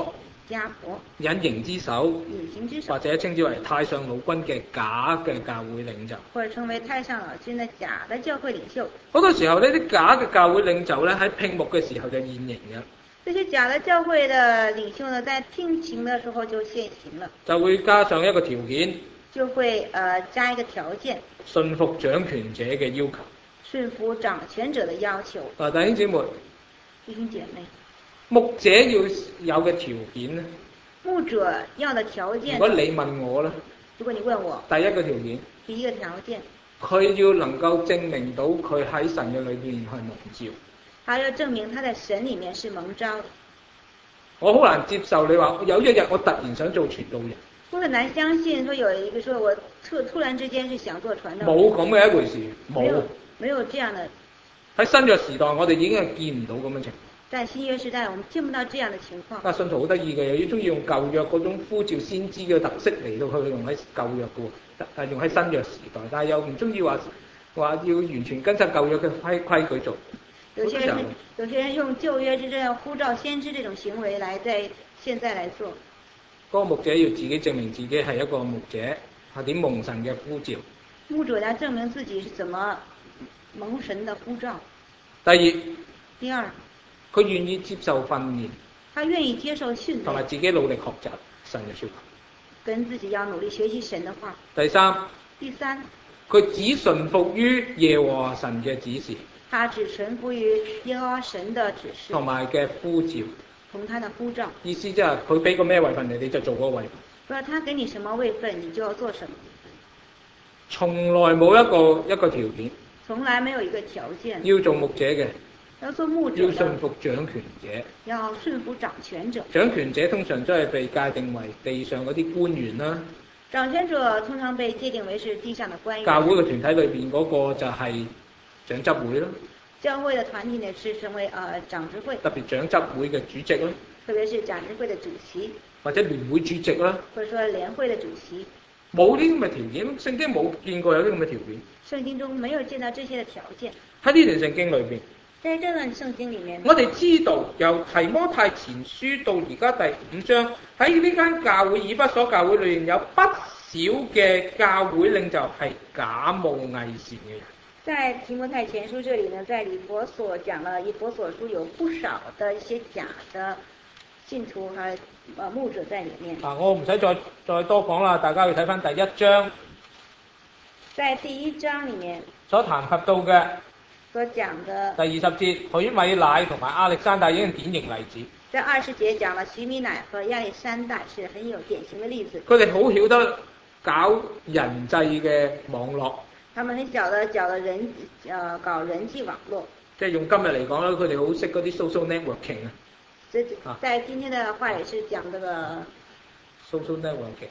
家婆、 隱形之手， 隱形之手， 或者稱之為太上老君嘅假嘅教會領袖， 或者稱為太上老君的假的教會領袖。 好多時候呢啲假嘅教會領袖咧喺聘牧嘅時候就現形嘅。 這些假的教會的領袖呢，在聘請的時候就現形了， 就會加上一個條件， 就會加一個條件， 順服掌權者嘅要求， 順服掌權者的要求。 弟兄姊妹， 弟兄姐妹， 牧者要有嘅條件咧， 牧者要的條件， 如果你問我咧， 如果你問我， 第一個條件， 第一個條件， 佢要能夠證明到佢喺神嘅裏邊係蒙召。 他要證明他在神裡面是蒙召的。 我好難接受你話有一日我突然想做傳道人。 我很難相信說有一個說我突然之間是想做傳道人。 冇咁嘅一回事， 沒有這樣的。 喺新約時代，我哋已經係見唔到咁嘅情況。 在新約時代，我們見不到這樣的情況。 信徒好得意嘅，又要中意用舊約嗰種呼召先知嘅特色嚟到去用喺舊約嘅，用喺新約時代，但係又唔中意話要完全跟晒舊約嘅規矩做。 有些人用舊約之這呼召先知這種行為來在現在來做。 嗰個牧者要自己證明自己係一個牧者，係點蒙神嘅呼召。 牧者要證明自己是怎麼蒙神的呼召。 第二，佢願意接受訓練。 他願意接受訓練。 同埋自己努力學習神嘅說話。 跟自己要努力學習神的話。 第三，佢只順服於耶和華神嘅指示。 他只臣服於耶和華神的指示， 同埋嘅呼召， 同他的呼召。 意思即係佢俾個咩位份你就做嗰個位份。 說他給你什麼位份，你就要做什麼。 從來冇一個條件。 從來沒有一個條件。 要做牧者嘅， 要做牧者， 要順服掌權者。 要順服掌權者。 掌權者通常都係被界定為地上嗰啲官員啦。 掌權者通常被界定為是地上的官員。 教會嘅團體裏邊嗰個就係長執會啦。 教會的團體呢是成為長執會。 特別長執會嘅主席啦。 特別是長執會的主席。 或者聯會主席啦。 或者說聯會的主席。 冇呢啲咁嘅條件，聖經冇見過有啲咁嘅條件。 聖經中沒有見到這些的條件。 喺呢段聖經裏邊。 在這段聖經裡面， 我哋知道由提摩太前書到而家第5章，喺呢間教會以弗所教會裏面有不少嘅教會領袖係假冒偽善嘅人。 在提摩太前書這裡呢，在以弗所講了以弗所書有不少的一些假的信徒和牧者在裡面。 我唔使再多講啦，大家要睇返第1章。 在第1章裡面所談及到嘅。 所講的第20節，許米乃同埋亞歷山大已經典型例子。 在20節講了許米乃和亞歷山大是很有典型的例子。 佢哋好曉得搞人際嘅網絡。 他們很曉得搞人際網絡。 即係用今日嚟講啦，佢哋好識嗰啲 social networking 啊。 在今天的話也是講這個 social networking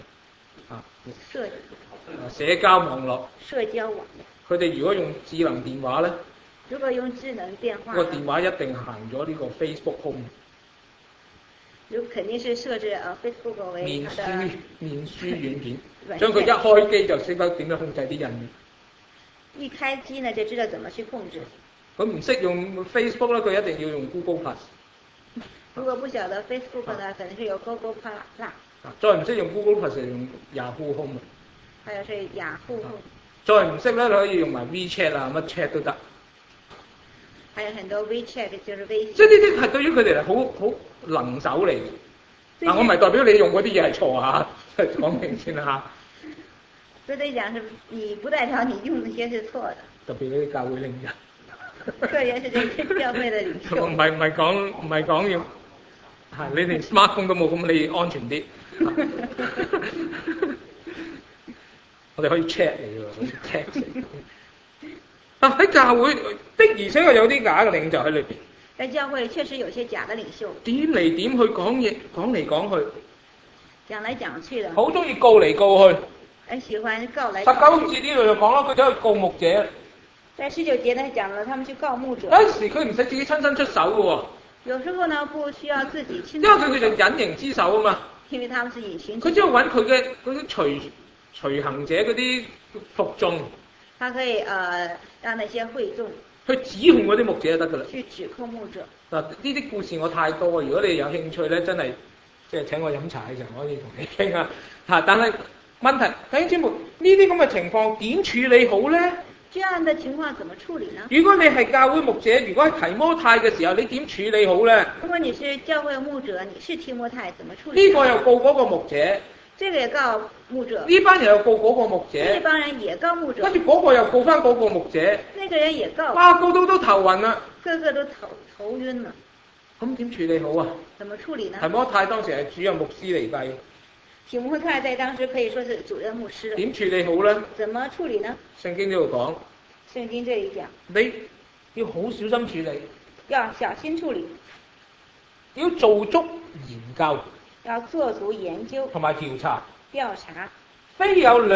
社交網絡。 社交網絡。 佢哋如果用智能電話咧？ 如果用智能電話， 個電話一定行咗呢個 Facebook Home。 肯定是設置Facebook 為面書軟件， 軟件將佢一開機就識得點樣控制啲人。 一開機呢就知道怎麼去控制。 佢唔識用 Facebook 咧，佢一定要用 Google Plus。 如果不曉得 Facebook 呢，可能是有 Google Plus。 再唔識用 Google Plus 就用 Yahoo Home。 還有是 Yahoo Home。 再唔識咧，你可以用埋 WeChat 啊，乜 Chat 都得。 還有很多 WeChat 就是微信。 即係呢啲係對於佢哋嚟好能手嚟嘅。嗱，我唔係代表你用嗰啲嘢係錯嚇，講明先啦嚇。 所以講是你不代表你用那些是錯的。 特別嗰啲教會領袖。 特別是這些教會的領袖。 唔係講要係你連 smartphone 都冇，咁你安全啲。我哋可以 check 你喎，check 你。喺教會的而且確有啲假嘅領袖喺裏邊。 在教會確實有些假嘅領袖。 點嚟點去講嘢，講嚟講去。 講嚟講去的。 好中意告嚟告去。 很喜歡告嚟。 19節呢度就講啦，佢走去告牧者。 在19節呢講了，他們去告牧者。 有時佢唔使自己親身出手嘅喎。 有時候呢，不需要自己親身。 因為佢叫做隱形之手啊嘛。 因為他們是隱形。 佢只要揾佢嘅嗰啲隨行者嗰啲服眾。 他可以讓那些會眾去指控嗰啲牧者就得㗎啦。 去指控牧者。 嗱，呢啲故事我太多，如果你有興趣咧，真係即係請我飲茶嘅時候可以同你傾啊。但係問題，弟兄姊妹，呢啲咁嘅情況點處理好呢？ 這樣的情況怎麼處理呢？ 如果你係教會牧者，如果喺提摩太嘅時候，你點處理好呢？ 如果你是教會牧者，你是提摩太，怎麼處理？ 呢個又告嗰個牧者， 這個也告牧者， 呢班人又告嗰個牧者， 這幫人也告牧者， 跟住嗰個又告翻嗰個牧者， 那個人也告， 哇，告到都頭暈啦， 個個都頭暈了。 咁點處理好啊？ 怎麼處理呢？ 提摩太當時係主任牧師嚟㗎， 提摩太在當時可以說是主任牧師。 點處理好呢？ 怎麼處理呢？ 聖經呢度講， 聖經這裡講， 你要好小心處理， 要小心處理， 要做足研究， 要做足研究同埋調查， 非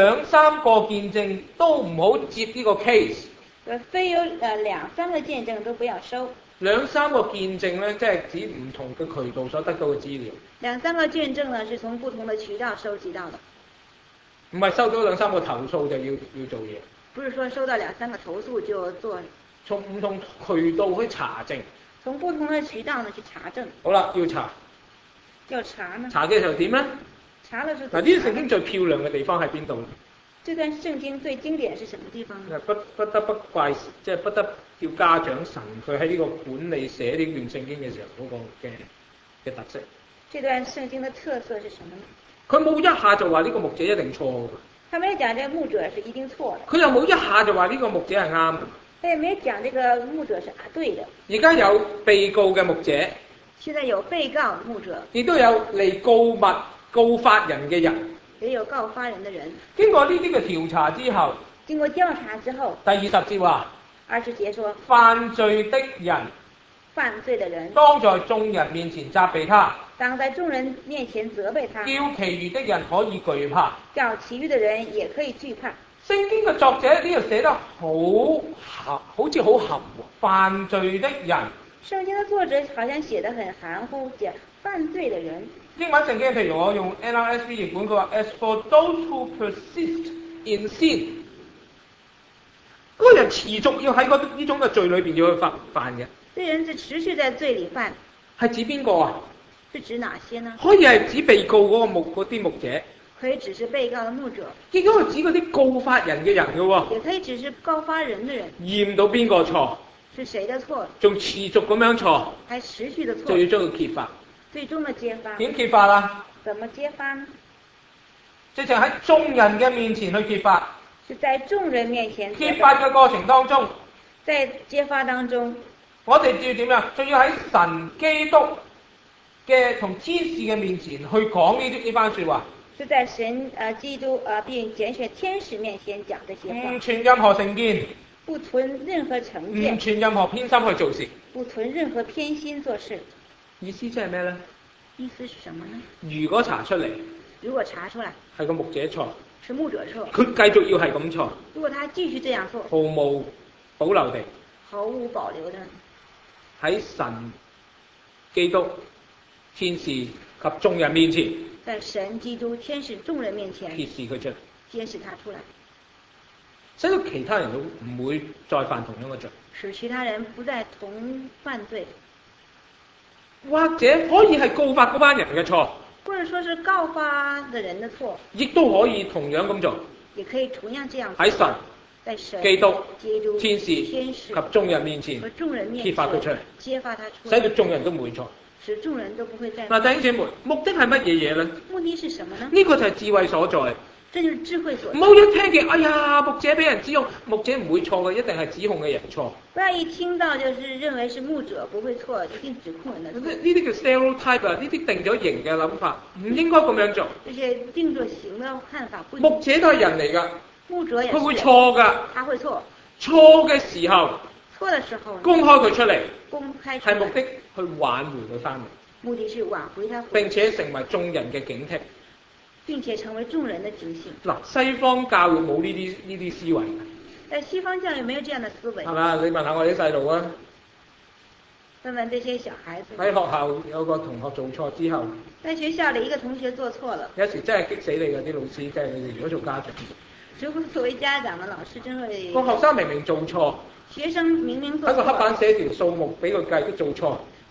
非有2-3個見證都不要收。 2-3個見證呢，即係指唔同嘅渠道所得到嘅資料。 2-3個見證呢，是從不同的渠道收集到的。 唔係收到2-3個投訴就要做嘢。 不是說收到2-3個投訴就做。 從唔同渠道去查證。 從不同的渠道呢去查證。 好啦，要查。 要查呢？ 查嘅時候點呢？ 查了是。 嗱，呢啲聖經最漂亮嘅地方喺邊度呢？ 這段聖經最經典是什麼地方呢？ 不得不怪，即係不得叫家長神佢喺呢個管理寫呢段聖經嘅時候嗰個嘅特色。 這段聖經的特色是什麼呢？ 佢冇一下就話呢個牧者一定錯嘅。 他沒有講這個牧者是一定錯的。 佢又冇一下就話呢個牧者係啱。 他也沒有講這個牧者是對的。 而家有被告嘅牧者。 現在有被告牧者。 亦都有嚟告發人嘅人。 也有告發人的人。 經過呢啲嘅調查之後。 經過調查之後。 第20節話。 20節說。 犯罪的人。 犯罪的人。 當在眾人面前責備他。 當在眾人面前責備他。 叫其餘的人可以懼怕。 叫其餘的人也可以懼怕。 聖經嘅作者呢度寫得好似好含糊。犯罪的人。 聖經的作者好像寫得很含糊，講犯罪的人。 英文聖經譬如我用 NRSV 譯本，佢話 As for those who persist in sin， 嗰個人持續要喺呢種嘅罪裏邊要去犯嘅。 這人是持續在罪裏犯。 係指邊個啊？ 是指哪些呢？ 可以係指被告嗰啲牧者。 可以指是被告的牧者。 亦都係指嗰啲告發人嘅人嘅喎。 也可以指是告發人的人。 驗到邊個錯？ 是誰的錯？ 仲持續咁樣錯？ 還持續的錯？ 就要將佢揭發。 最終的揭發。 點揭發啊？ 怎麼揭發呢？ 直情喺眾人嘅面前去揭發。 是在眾人面前揭發嘅過程當中。 在揭發當中。 我哋要點樣？仲要喺神基督嘅同天使嘅面前去講呢番説話。 是在神基督並揀選天使面前講這些話。 唔存任何成見。 不存任何成見。 唔存任何偏心去做事。 不存任何偏心做事。 意思即係咩呢？ 意思是什麼呢？ 如果查出嚟，係個牧者錯， 是牧者錯， 佢繼續要係咁錯。 如果他繼續這樣做， 毫無保留地， 毫無保留的喺神、基督、天使及眾人面前， 在神、基督、天使、眾人面前揭示佢出嚟， 揭示他出來， 使到其他人都唔會再犯同樣嘅罪， 使其他人不再同犯罪。 或者可以係告發嗰班人嘅錯， 或者說是告發的人的錯， 亦都可以同樣咁做， 也可以同樣這樣做。 喺神、 在神、 基督、 天使及眾人面前揭發佢出嚟， 揭發他出來， 使到眾人都唔會錯， 使眾人都不會再。 嗱，弟兄姊妹，目的係乜嘢嘢咧？ 目的是什麼呢？ 呢個就係智慧所在。 這就是智慧所在。 唔好一聽見，哎呀，牧者俾人指控，牧者唔會錯嘅，一定係指控嘅人錯。 不要一聽到就是認為是牧者不會錯，一定指控人的錯。 呢啲叫 stereotype 啊，呢啲定咗型嘅諗法，唔應該咁樣做。 這些定咗型嘅看法不。 牧者都係人嚟㗎， 牧者也是。 佢會錯㗎。 他會錯。 錯嘅時候。 錯嘅時候。 公開佢出嚟。 公開出來。 係目的去挽回佢翻嚟。 目的是挽回他。 並且成為眾人嘅警惕。 並且成為眾人的警醒。 嗱，西方教育冇呢啲思維。 在西方教育沒有這樣的思維。 係嘛？你問下我啲細路啊。 問問這些小孩子。 喺學校有個同學做錯之後。 在學校裡一個同學做錯了。有時真係激死你㗎啲老師，即係你哋如果做家長。 如果作為家長嘅老師真會。 個學生明明做錯。 學生明明做錯。 喺個黑板寫條數目俾佢計都做錯。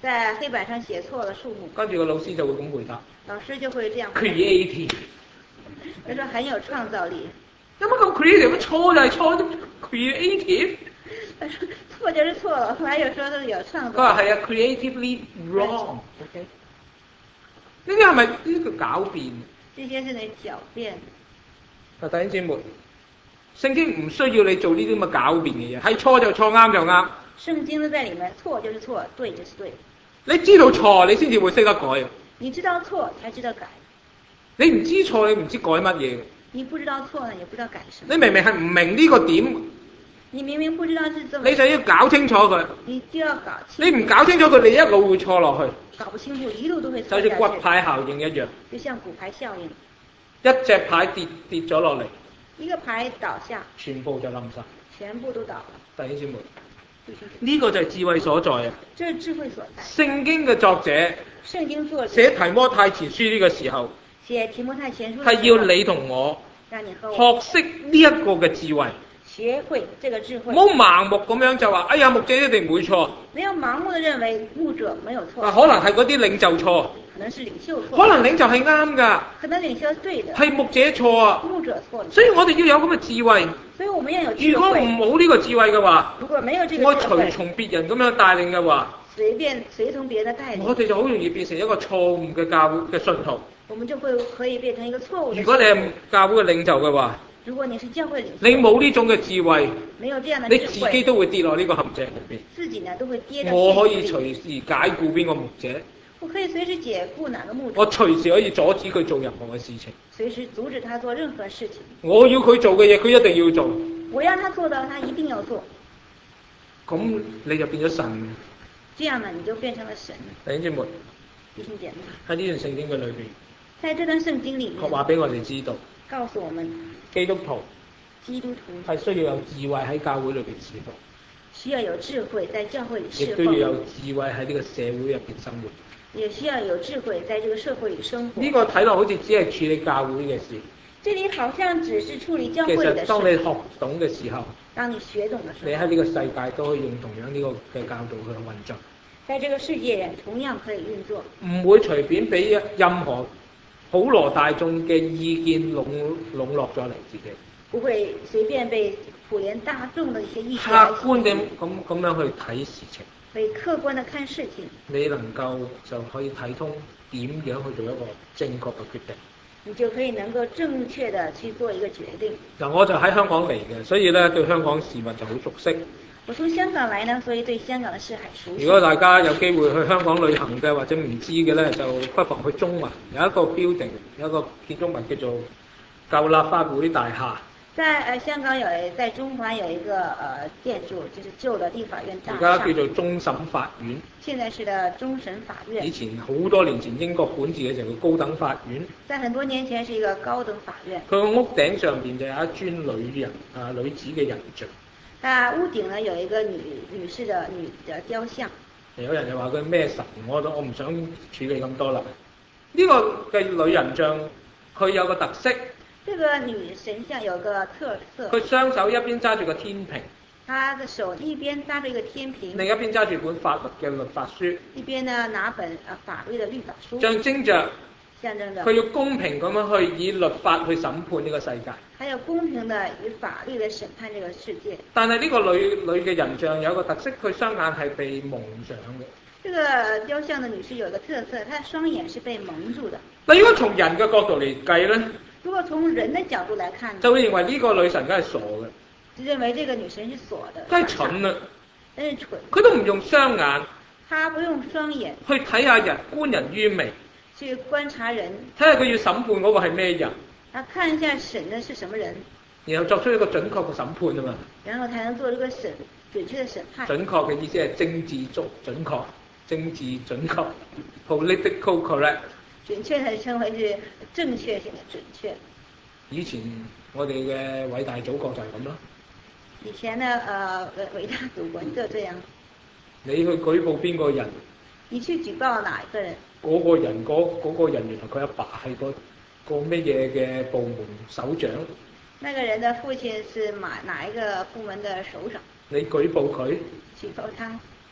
在黑板上寫錯了數目， 跟住個老師就會咁回答老師就會這樣回答。 ：creative。 他說很有創造力。 有乜咁 creative？錯就係錯，creative。 他說錯就是錯了，還有說是有創造力。 佢話係啊，creatively wrong。OK。呢啲係咪呢個狡辯？ 這些是你狡辯。 弟兄姊妹，聖經唔需要你做呢啲咁嘅狡辯嘅嘢，係錯就錯，啱就啱。 聖經都在裡面，錯就是錯，對就是對。 你知道錯，你先至會識得改。 你知道錯，才知道改。 你唔知錯，你唔知改乜嘢。 你不知道錯呢，也不知道改什麼。 你明明係唔明呢個點， 你明明不知道是這麼， 你就要搞清楚佢。 你就要搞清楚。 你唔搞清楚佢，你一路會錯落去。 搞不清楚，一路都會錯就好似骨牌效應一樣。 就像骨牌效應。 一隻牌跌咗落嚟， 一個牌倒下， 全部就冧晒。 全部都倒了。 弟兄姊妹，呢個就係智慧所在啊！ 這是智慧所在。 聖經嘅作者， 聖經作者寫提摩太前書呢個時候， 寫提摩太前書係要你同我學識呢一個嘅智慧， 學會這個智慧， 唔好盲目咁樣就話，哎呀，牧者一定唔會錯。 沒有盲目地認為牧者沒有錯。 可能係嗰啲領袖錯， 可能是領袖錯， 可能領袖係啱㗎， 可能領袖是對的， 係牧者錯啊。 牧者錯。 所以我哋要有咁嘅智慧。 所以我們要有智慧。 如果唔冇呢個智慧嘅話， 如果沒有這個智慧， 我隨從別人咁樣帶領嘅話， 隨從別人的帶領， 我哋就好容易變成一個錯誤嘅教會嘅信徒。 我們就可以變成一個錯誤的信徒。 如果你係教會嘅領袖嘅話， 如果你是教會領袖， 你冇呢種嘅智慧， 沒有這樣的智慧， 你自己都會跌落呢個陷阱入邊。 自己呢都會跌。 我可以隨時解僱邊個牧者， 我可以隨時解僱哪個牧者， 我隨時可以阻止佢做任何嘅事情， 隨時阻止他做任何事情。 我要佢做嘅嘢，佢一定要做。 我讓他做到，他一定要做。 咁你就變咗神。 這樣呢，你就變成了神。 弟兄姊妹， 弟兄姐妹， 喺呢段聖經嘅裏邊， 在這段聖經裡面， 佢話俾我哋知道， 告訴我們基督徒係需要有智慧喺教會裏邊侍奉， 需要有智慧在教會裡侍奉， 亦都要有智慧喺呢個社會入邊生活， 也需要有智慧在這個社會裡生活。 呢個睇落好似只係處理教會嘅事， 這裡好像只是處理教會的事。 其實當你學懂嘅時候， 當你學懂的時候， 你喺呢個世界都可以用同樣呢個嘅教導去運作。 在這個世界同樣可以運作， 唔會隨便俾任何普羅大眾嘅意見籠絡咗嚟自己。 不會隨便被普連大眾的一些意見。 客觀地咁樣去睇事情。 會客觀地看事情。 你能夠就可以睇通點樣去做一個正確嘅決定。 你就可以能夠正確地去做一個決定。 嗱，我就喺香港嚟嘅，所以咧對香港事物就好熟悉。 我從香港來呢，所以對香港的事很熟悉。 如果大家有機會去香港旅行嘅或者唔知嘅咧，就不妨去中環有一個 building，有一個建築物叫做舊立法會大廈。 在香港在中環有一個建築，就是舊的立法院大廈。 而家叫做終審法院。 現在是的終審法院。 以前好多年前英國管治嘅時候叫高等法院。 在很多年前是一個高等法院。佢個屋頂上邊就有一尊女子嘅人像。 屋頂呢有一個女士的雕像。 有人就話佢咩神，我唔想處理咁多啦。呢個嘅女人像佢有個特色。 這個女神像有個特色。佢雙手一邊揸住個天平。 她的手一邊揸住一個天平。 另一邊揸住本法律嘅律法書。 一邊呢拿本法律的律法書。 象徵着。 象徵着。 佢要公平咁樣去以律法去審判呢個世界。 還有公平的以法律來審判這個世界。 但係呢個女嘅人像有一個特色，佢雙眼係被蒙上嘅。 這個雕像的女士有一個特色，她的雙眼是被蒙住的。 嗱，如果從人嘅角度嚟計咧， 如果從人的角度來看， 就會認為呢個女神梗係傻嘅。 就認為這個女神是傻的。 梗係蠢啦。 真係蠢。佢都唔用雙眼。 她不用雙眼。 去睇下人，觀人於微。 去觀察人。 睇下佢要審判嗰個係咩人。 看一下審的是什麼人。 然後作出一個準確嘅審判啊嘛。 然後才能做這個準確的審判。 準確嘅意思係政治準確，政治準確 ，political correct。 準確的稱為是正確性的準確。 以前我哋嘅偉大祖國就係咁咯。 以前呢，偉大祖國就這樣。 你去舉報邊個人？ 你去舉報哪一個人？ 嗰個人原來佢阿爸係個乜嘢嘅部門首長？ 那個人的父親是哪一個部門的首長？ 你舉報佢？ 舉報他。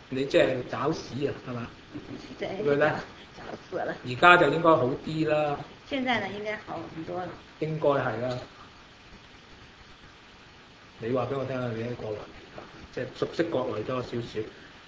你即係找屎啊，係嘛？ 對， 對咧， 找死了。 而家就應該好啲啦。 現在呢，應該好很多了。應該係啦。你話俾我聽下，你喺國內，即係熟悉國內多少少。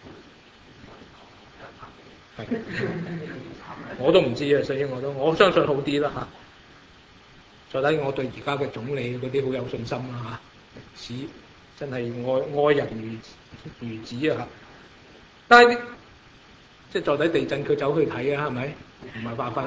係。我都唔知啊，所以我相信好啲啦嚇。再睇我對而家嘅總理嗰啲好有信心啦嚇，真係愛人如子啊嚇。但係即係再睇地震，佢走去睇啊，係咪？唔係辦法。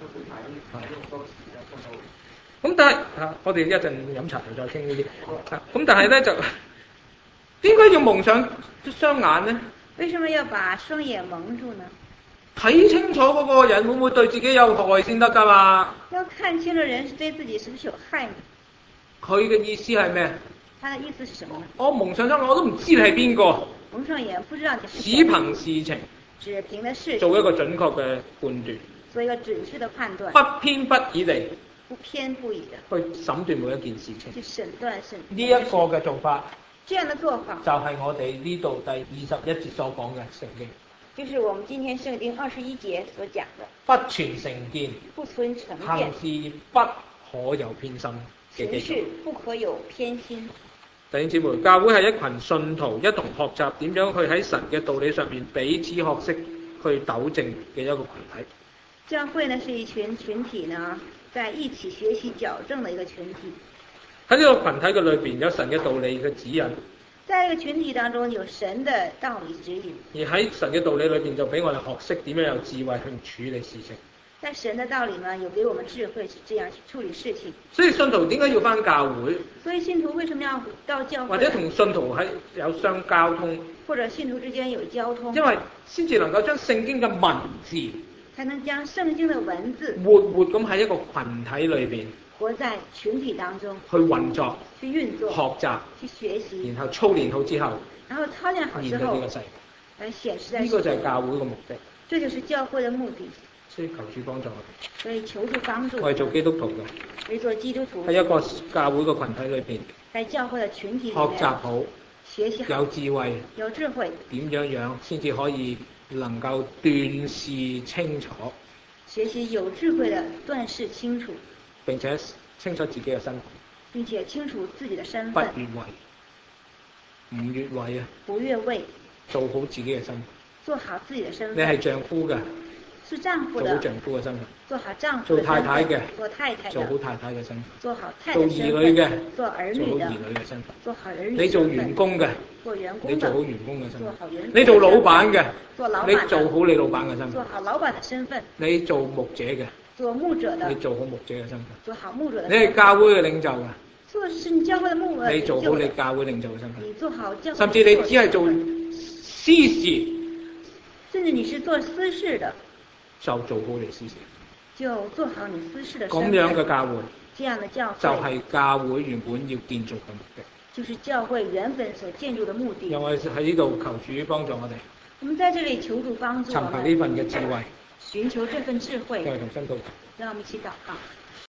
咁但係我哋一陣飲茶就再傾呢啲。咁但係咧就點解要蒙上雙眼呢？ 為什麼要把雙眼蒙住呢？ 睇清楚嗰個人會唔會對自己有害先得㗎嘛？ 要看清楚人是對自己是不是有害呢？ 佢嘅意思係咩？ 他的意思是什麼呢？ 我蒙上雙眼，我都唔知你係邊個。 蒙上眼，不知道你是誰。 只憑事情。 只憑的事情。 做一個準確嘅判斷。 做一個準確的判斷。 不偏不倚地。 不偏不倚的。 去審斷每一件事情。 去審斷事情。 呢一個嘅做法。 這樣的做法。 就係我哋呢度第21節所講嘅聖經。 就是我們今天聖經21節所講的。 不存成見。 不存成見。 行事不可有偏心。 行事不可有偏心。 弟兄姊妹，教會係一群信徒一同學習點樣去喺神嘅道理上面彼此學識去糾正嘅一個群體。 教會呢是一群群體呢，在一起學習矯正的一個群體。 喺呢個群體嘅裏邊有神嘅道理嘅指引。 在一個群體當中有神的道理指引。 而喺神嘅道理裏邊就俾我哋學識點樣有智慧去處理事情。 在神的道理呢，有給我們智慧，這樣去處理事情。 所以信徒點解要返教會？ 所以信徒為什麼要到教會？ 或者同信徒係有相交通？ 或者信徒之間有交通？ 因為先至能夠將聖經嘅文字， 才能將聖經的文字活咁喺一個群體裏邊， 活在群體當中去運作、 去運作、 學習、 去學習， 然後操練好之後， 然後操練好之後， 面對呢個世界， 來顯示在呢個就係教會嘅目的。 這就是教會的目的。 所以求主幫助我哋。 所以求主幫助。 我係做基督徒嘅。 你做基督徒。 喺一個教會嘅群體裏邊。 喺教會嘅群體裏面。 學習好。 學習好。 有智慧。 有智慧。 點樣先至可以能夠斷事清楚？ 學習有智慧的斷事清楚。 並且清楚自己嘅身份。 並且清楚自己的身份。 不越位。唔越位啊！ 不越位。 做好自己嘅身份。 做好自己的身份。 你係丈夫嘅。 是丈夫的。 做好丈夫嘅身份。 做好丈夫的身份。 做太太嘅。 做太太的。 做好太太嘅身份。 做好太太的身份。 做兒女嘅。 做兒女的。 做好兒女嘅身份。 做好兒女。 你做員工嘅。 做員工的。 你做好員工嘅身份。 做好員工。 你做老闆嘅。 做老闆。 你做好你老闆嘅身份。 做好老闆的身份。 你做牧者嘅。 做牧者的。 你做好牧者嘅身份。 做好牧者的。 你係教會嘅領袖嘅。 做是你教會的牧者。 你做好你教會領袖嘅身份。 你做好教會。 甚至你只係做私事。 甚至你是做私事的。 就做好你私事。 就做好你私事的身份。 咁樣嘅教會。 這樣的教會。 就係教會原本要建造嘅目的。 就是教會原本所建築的目的。 讓我哋喺呢度求主幫助我哋。 我們在這裡求主幫助我們。 尋求呢份嘅智慧。 尋求這份智慧。 再同心禱告。 讓我們一起禱告。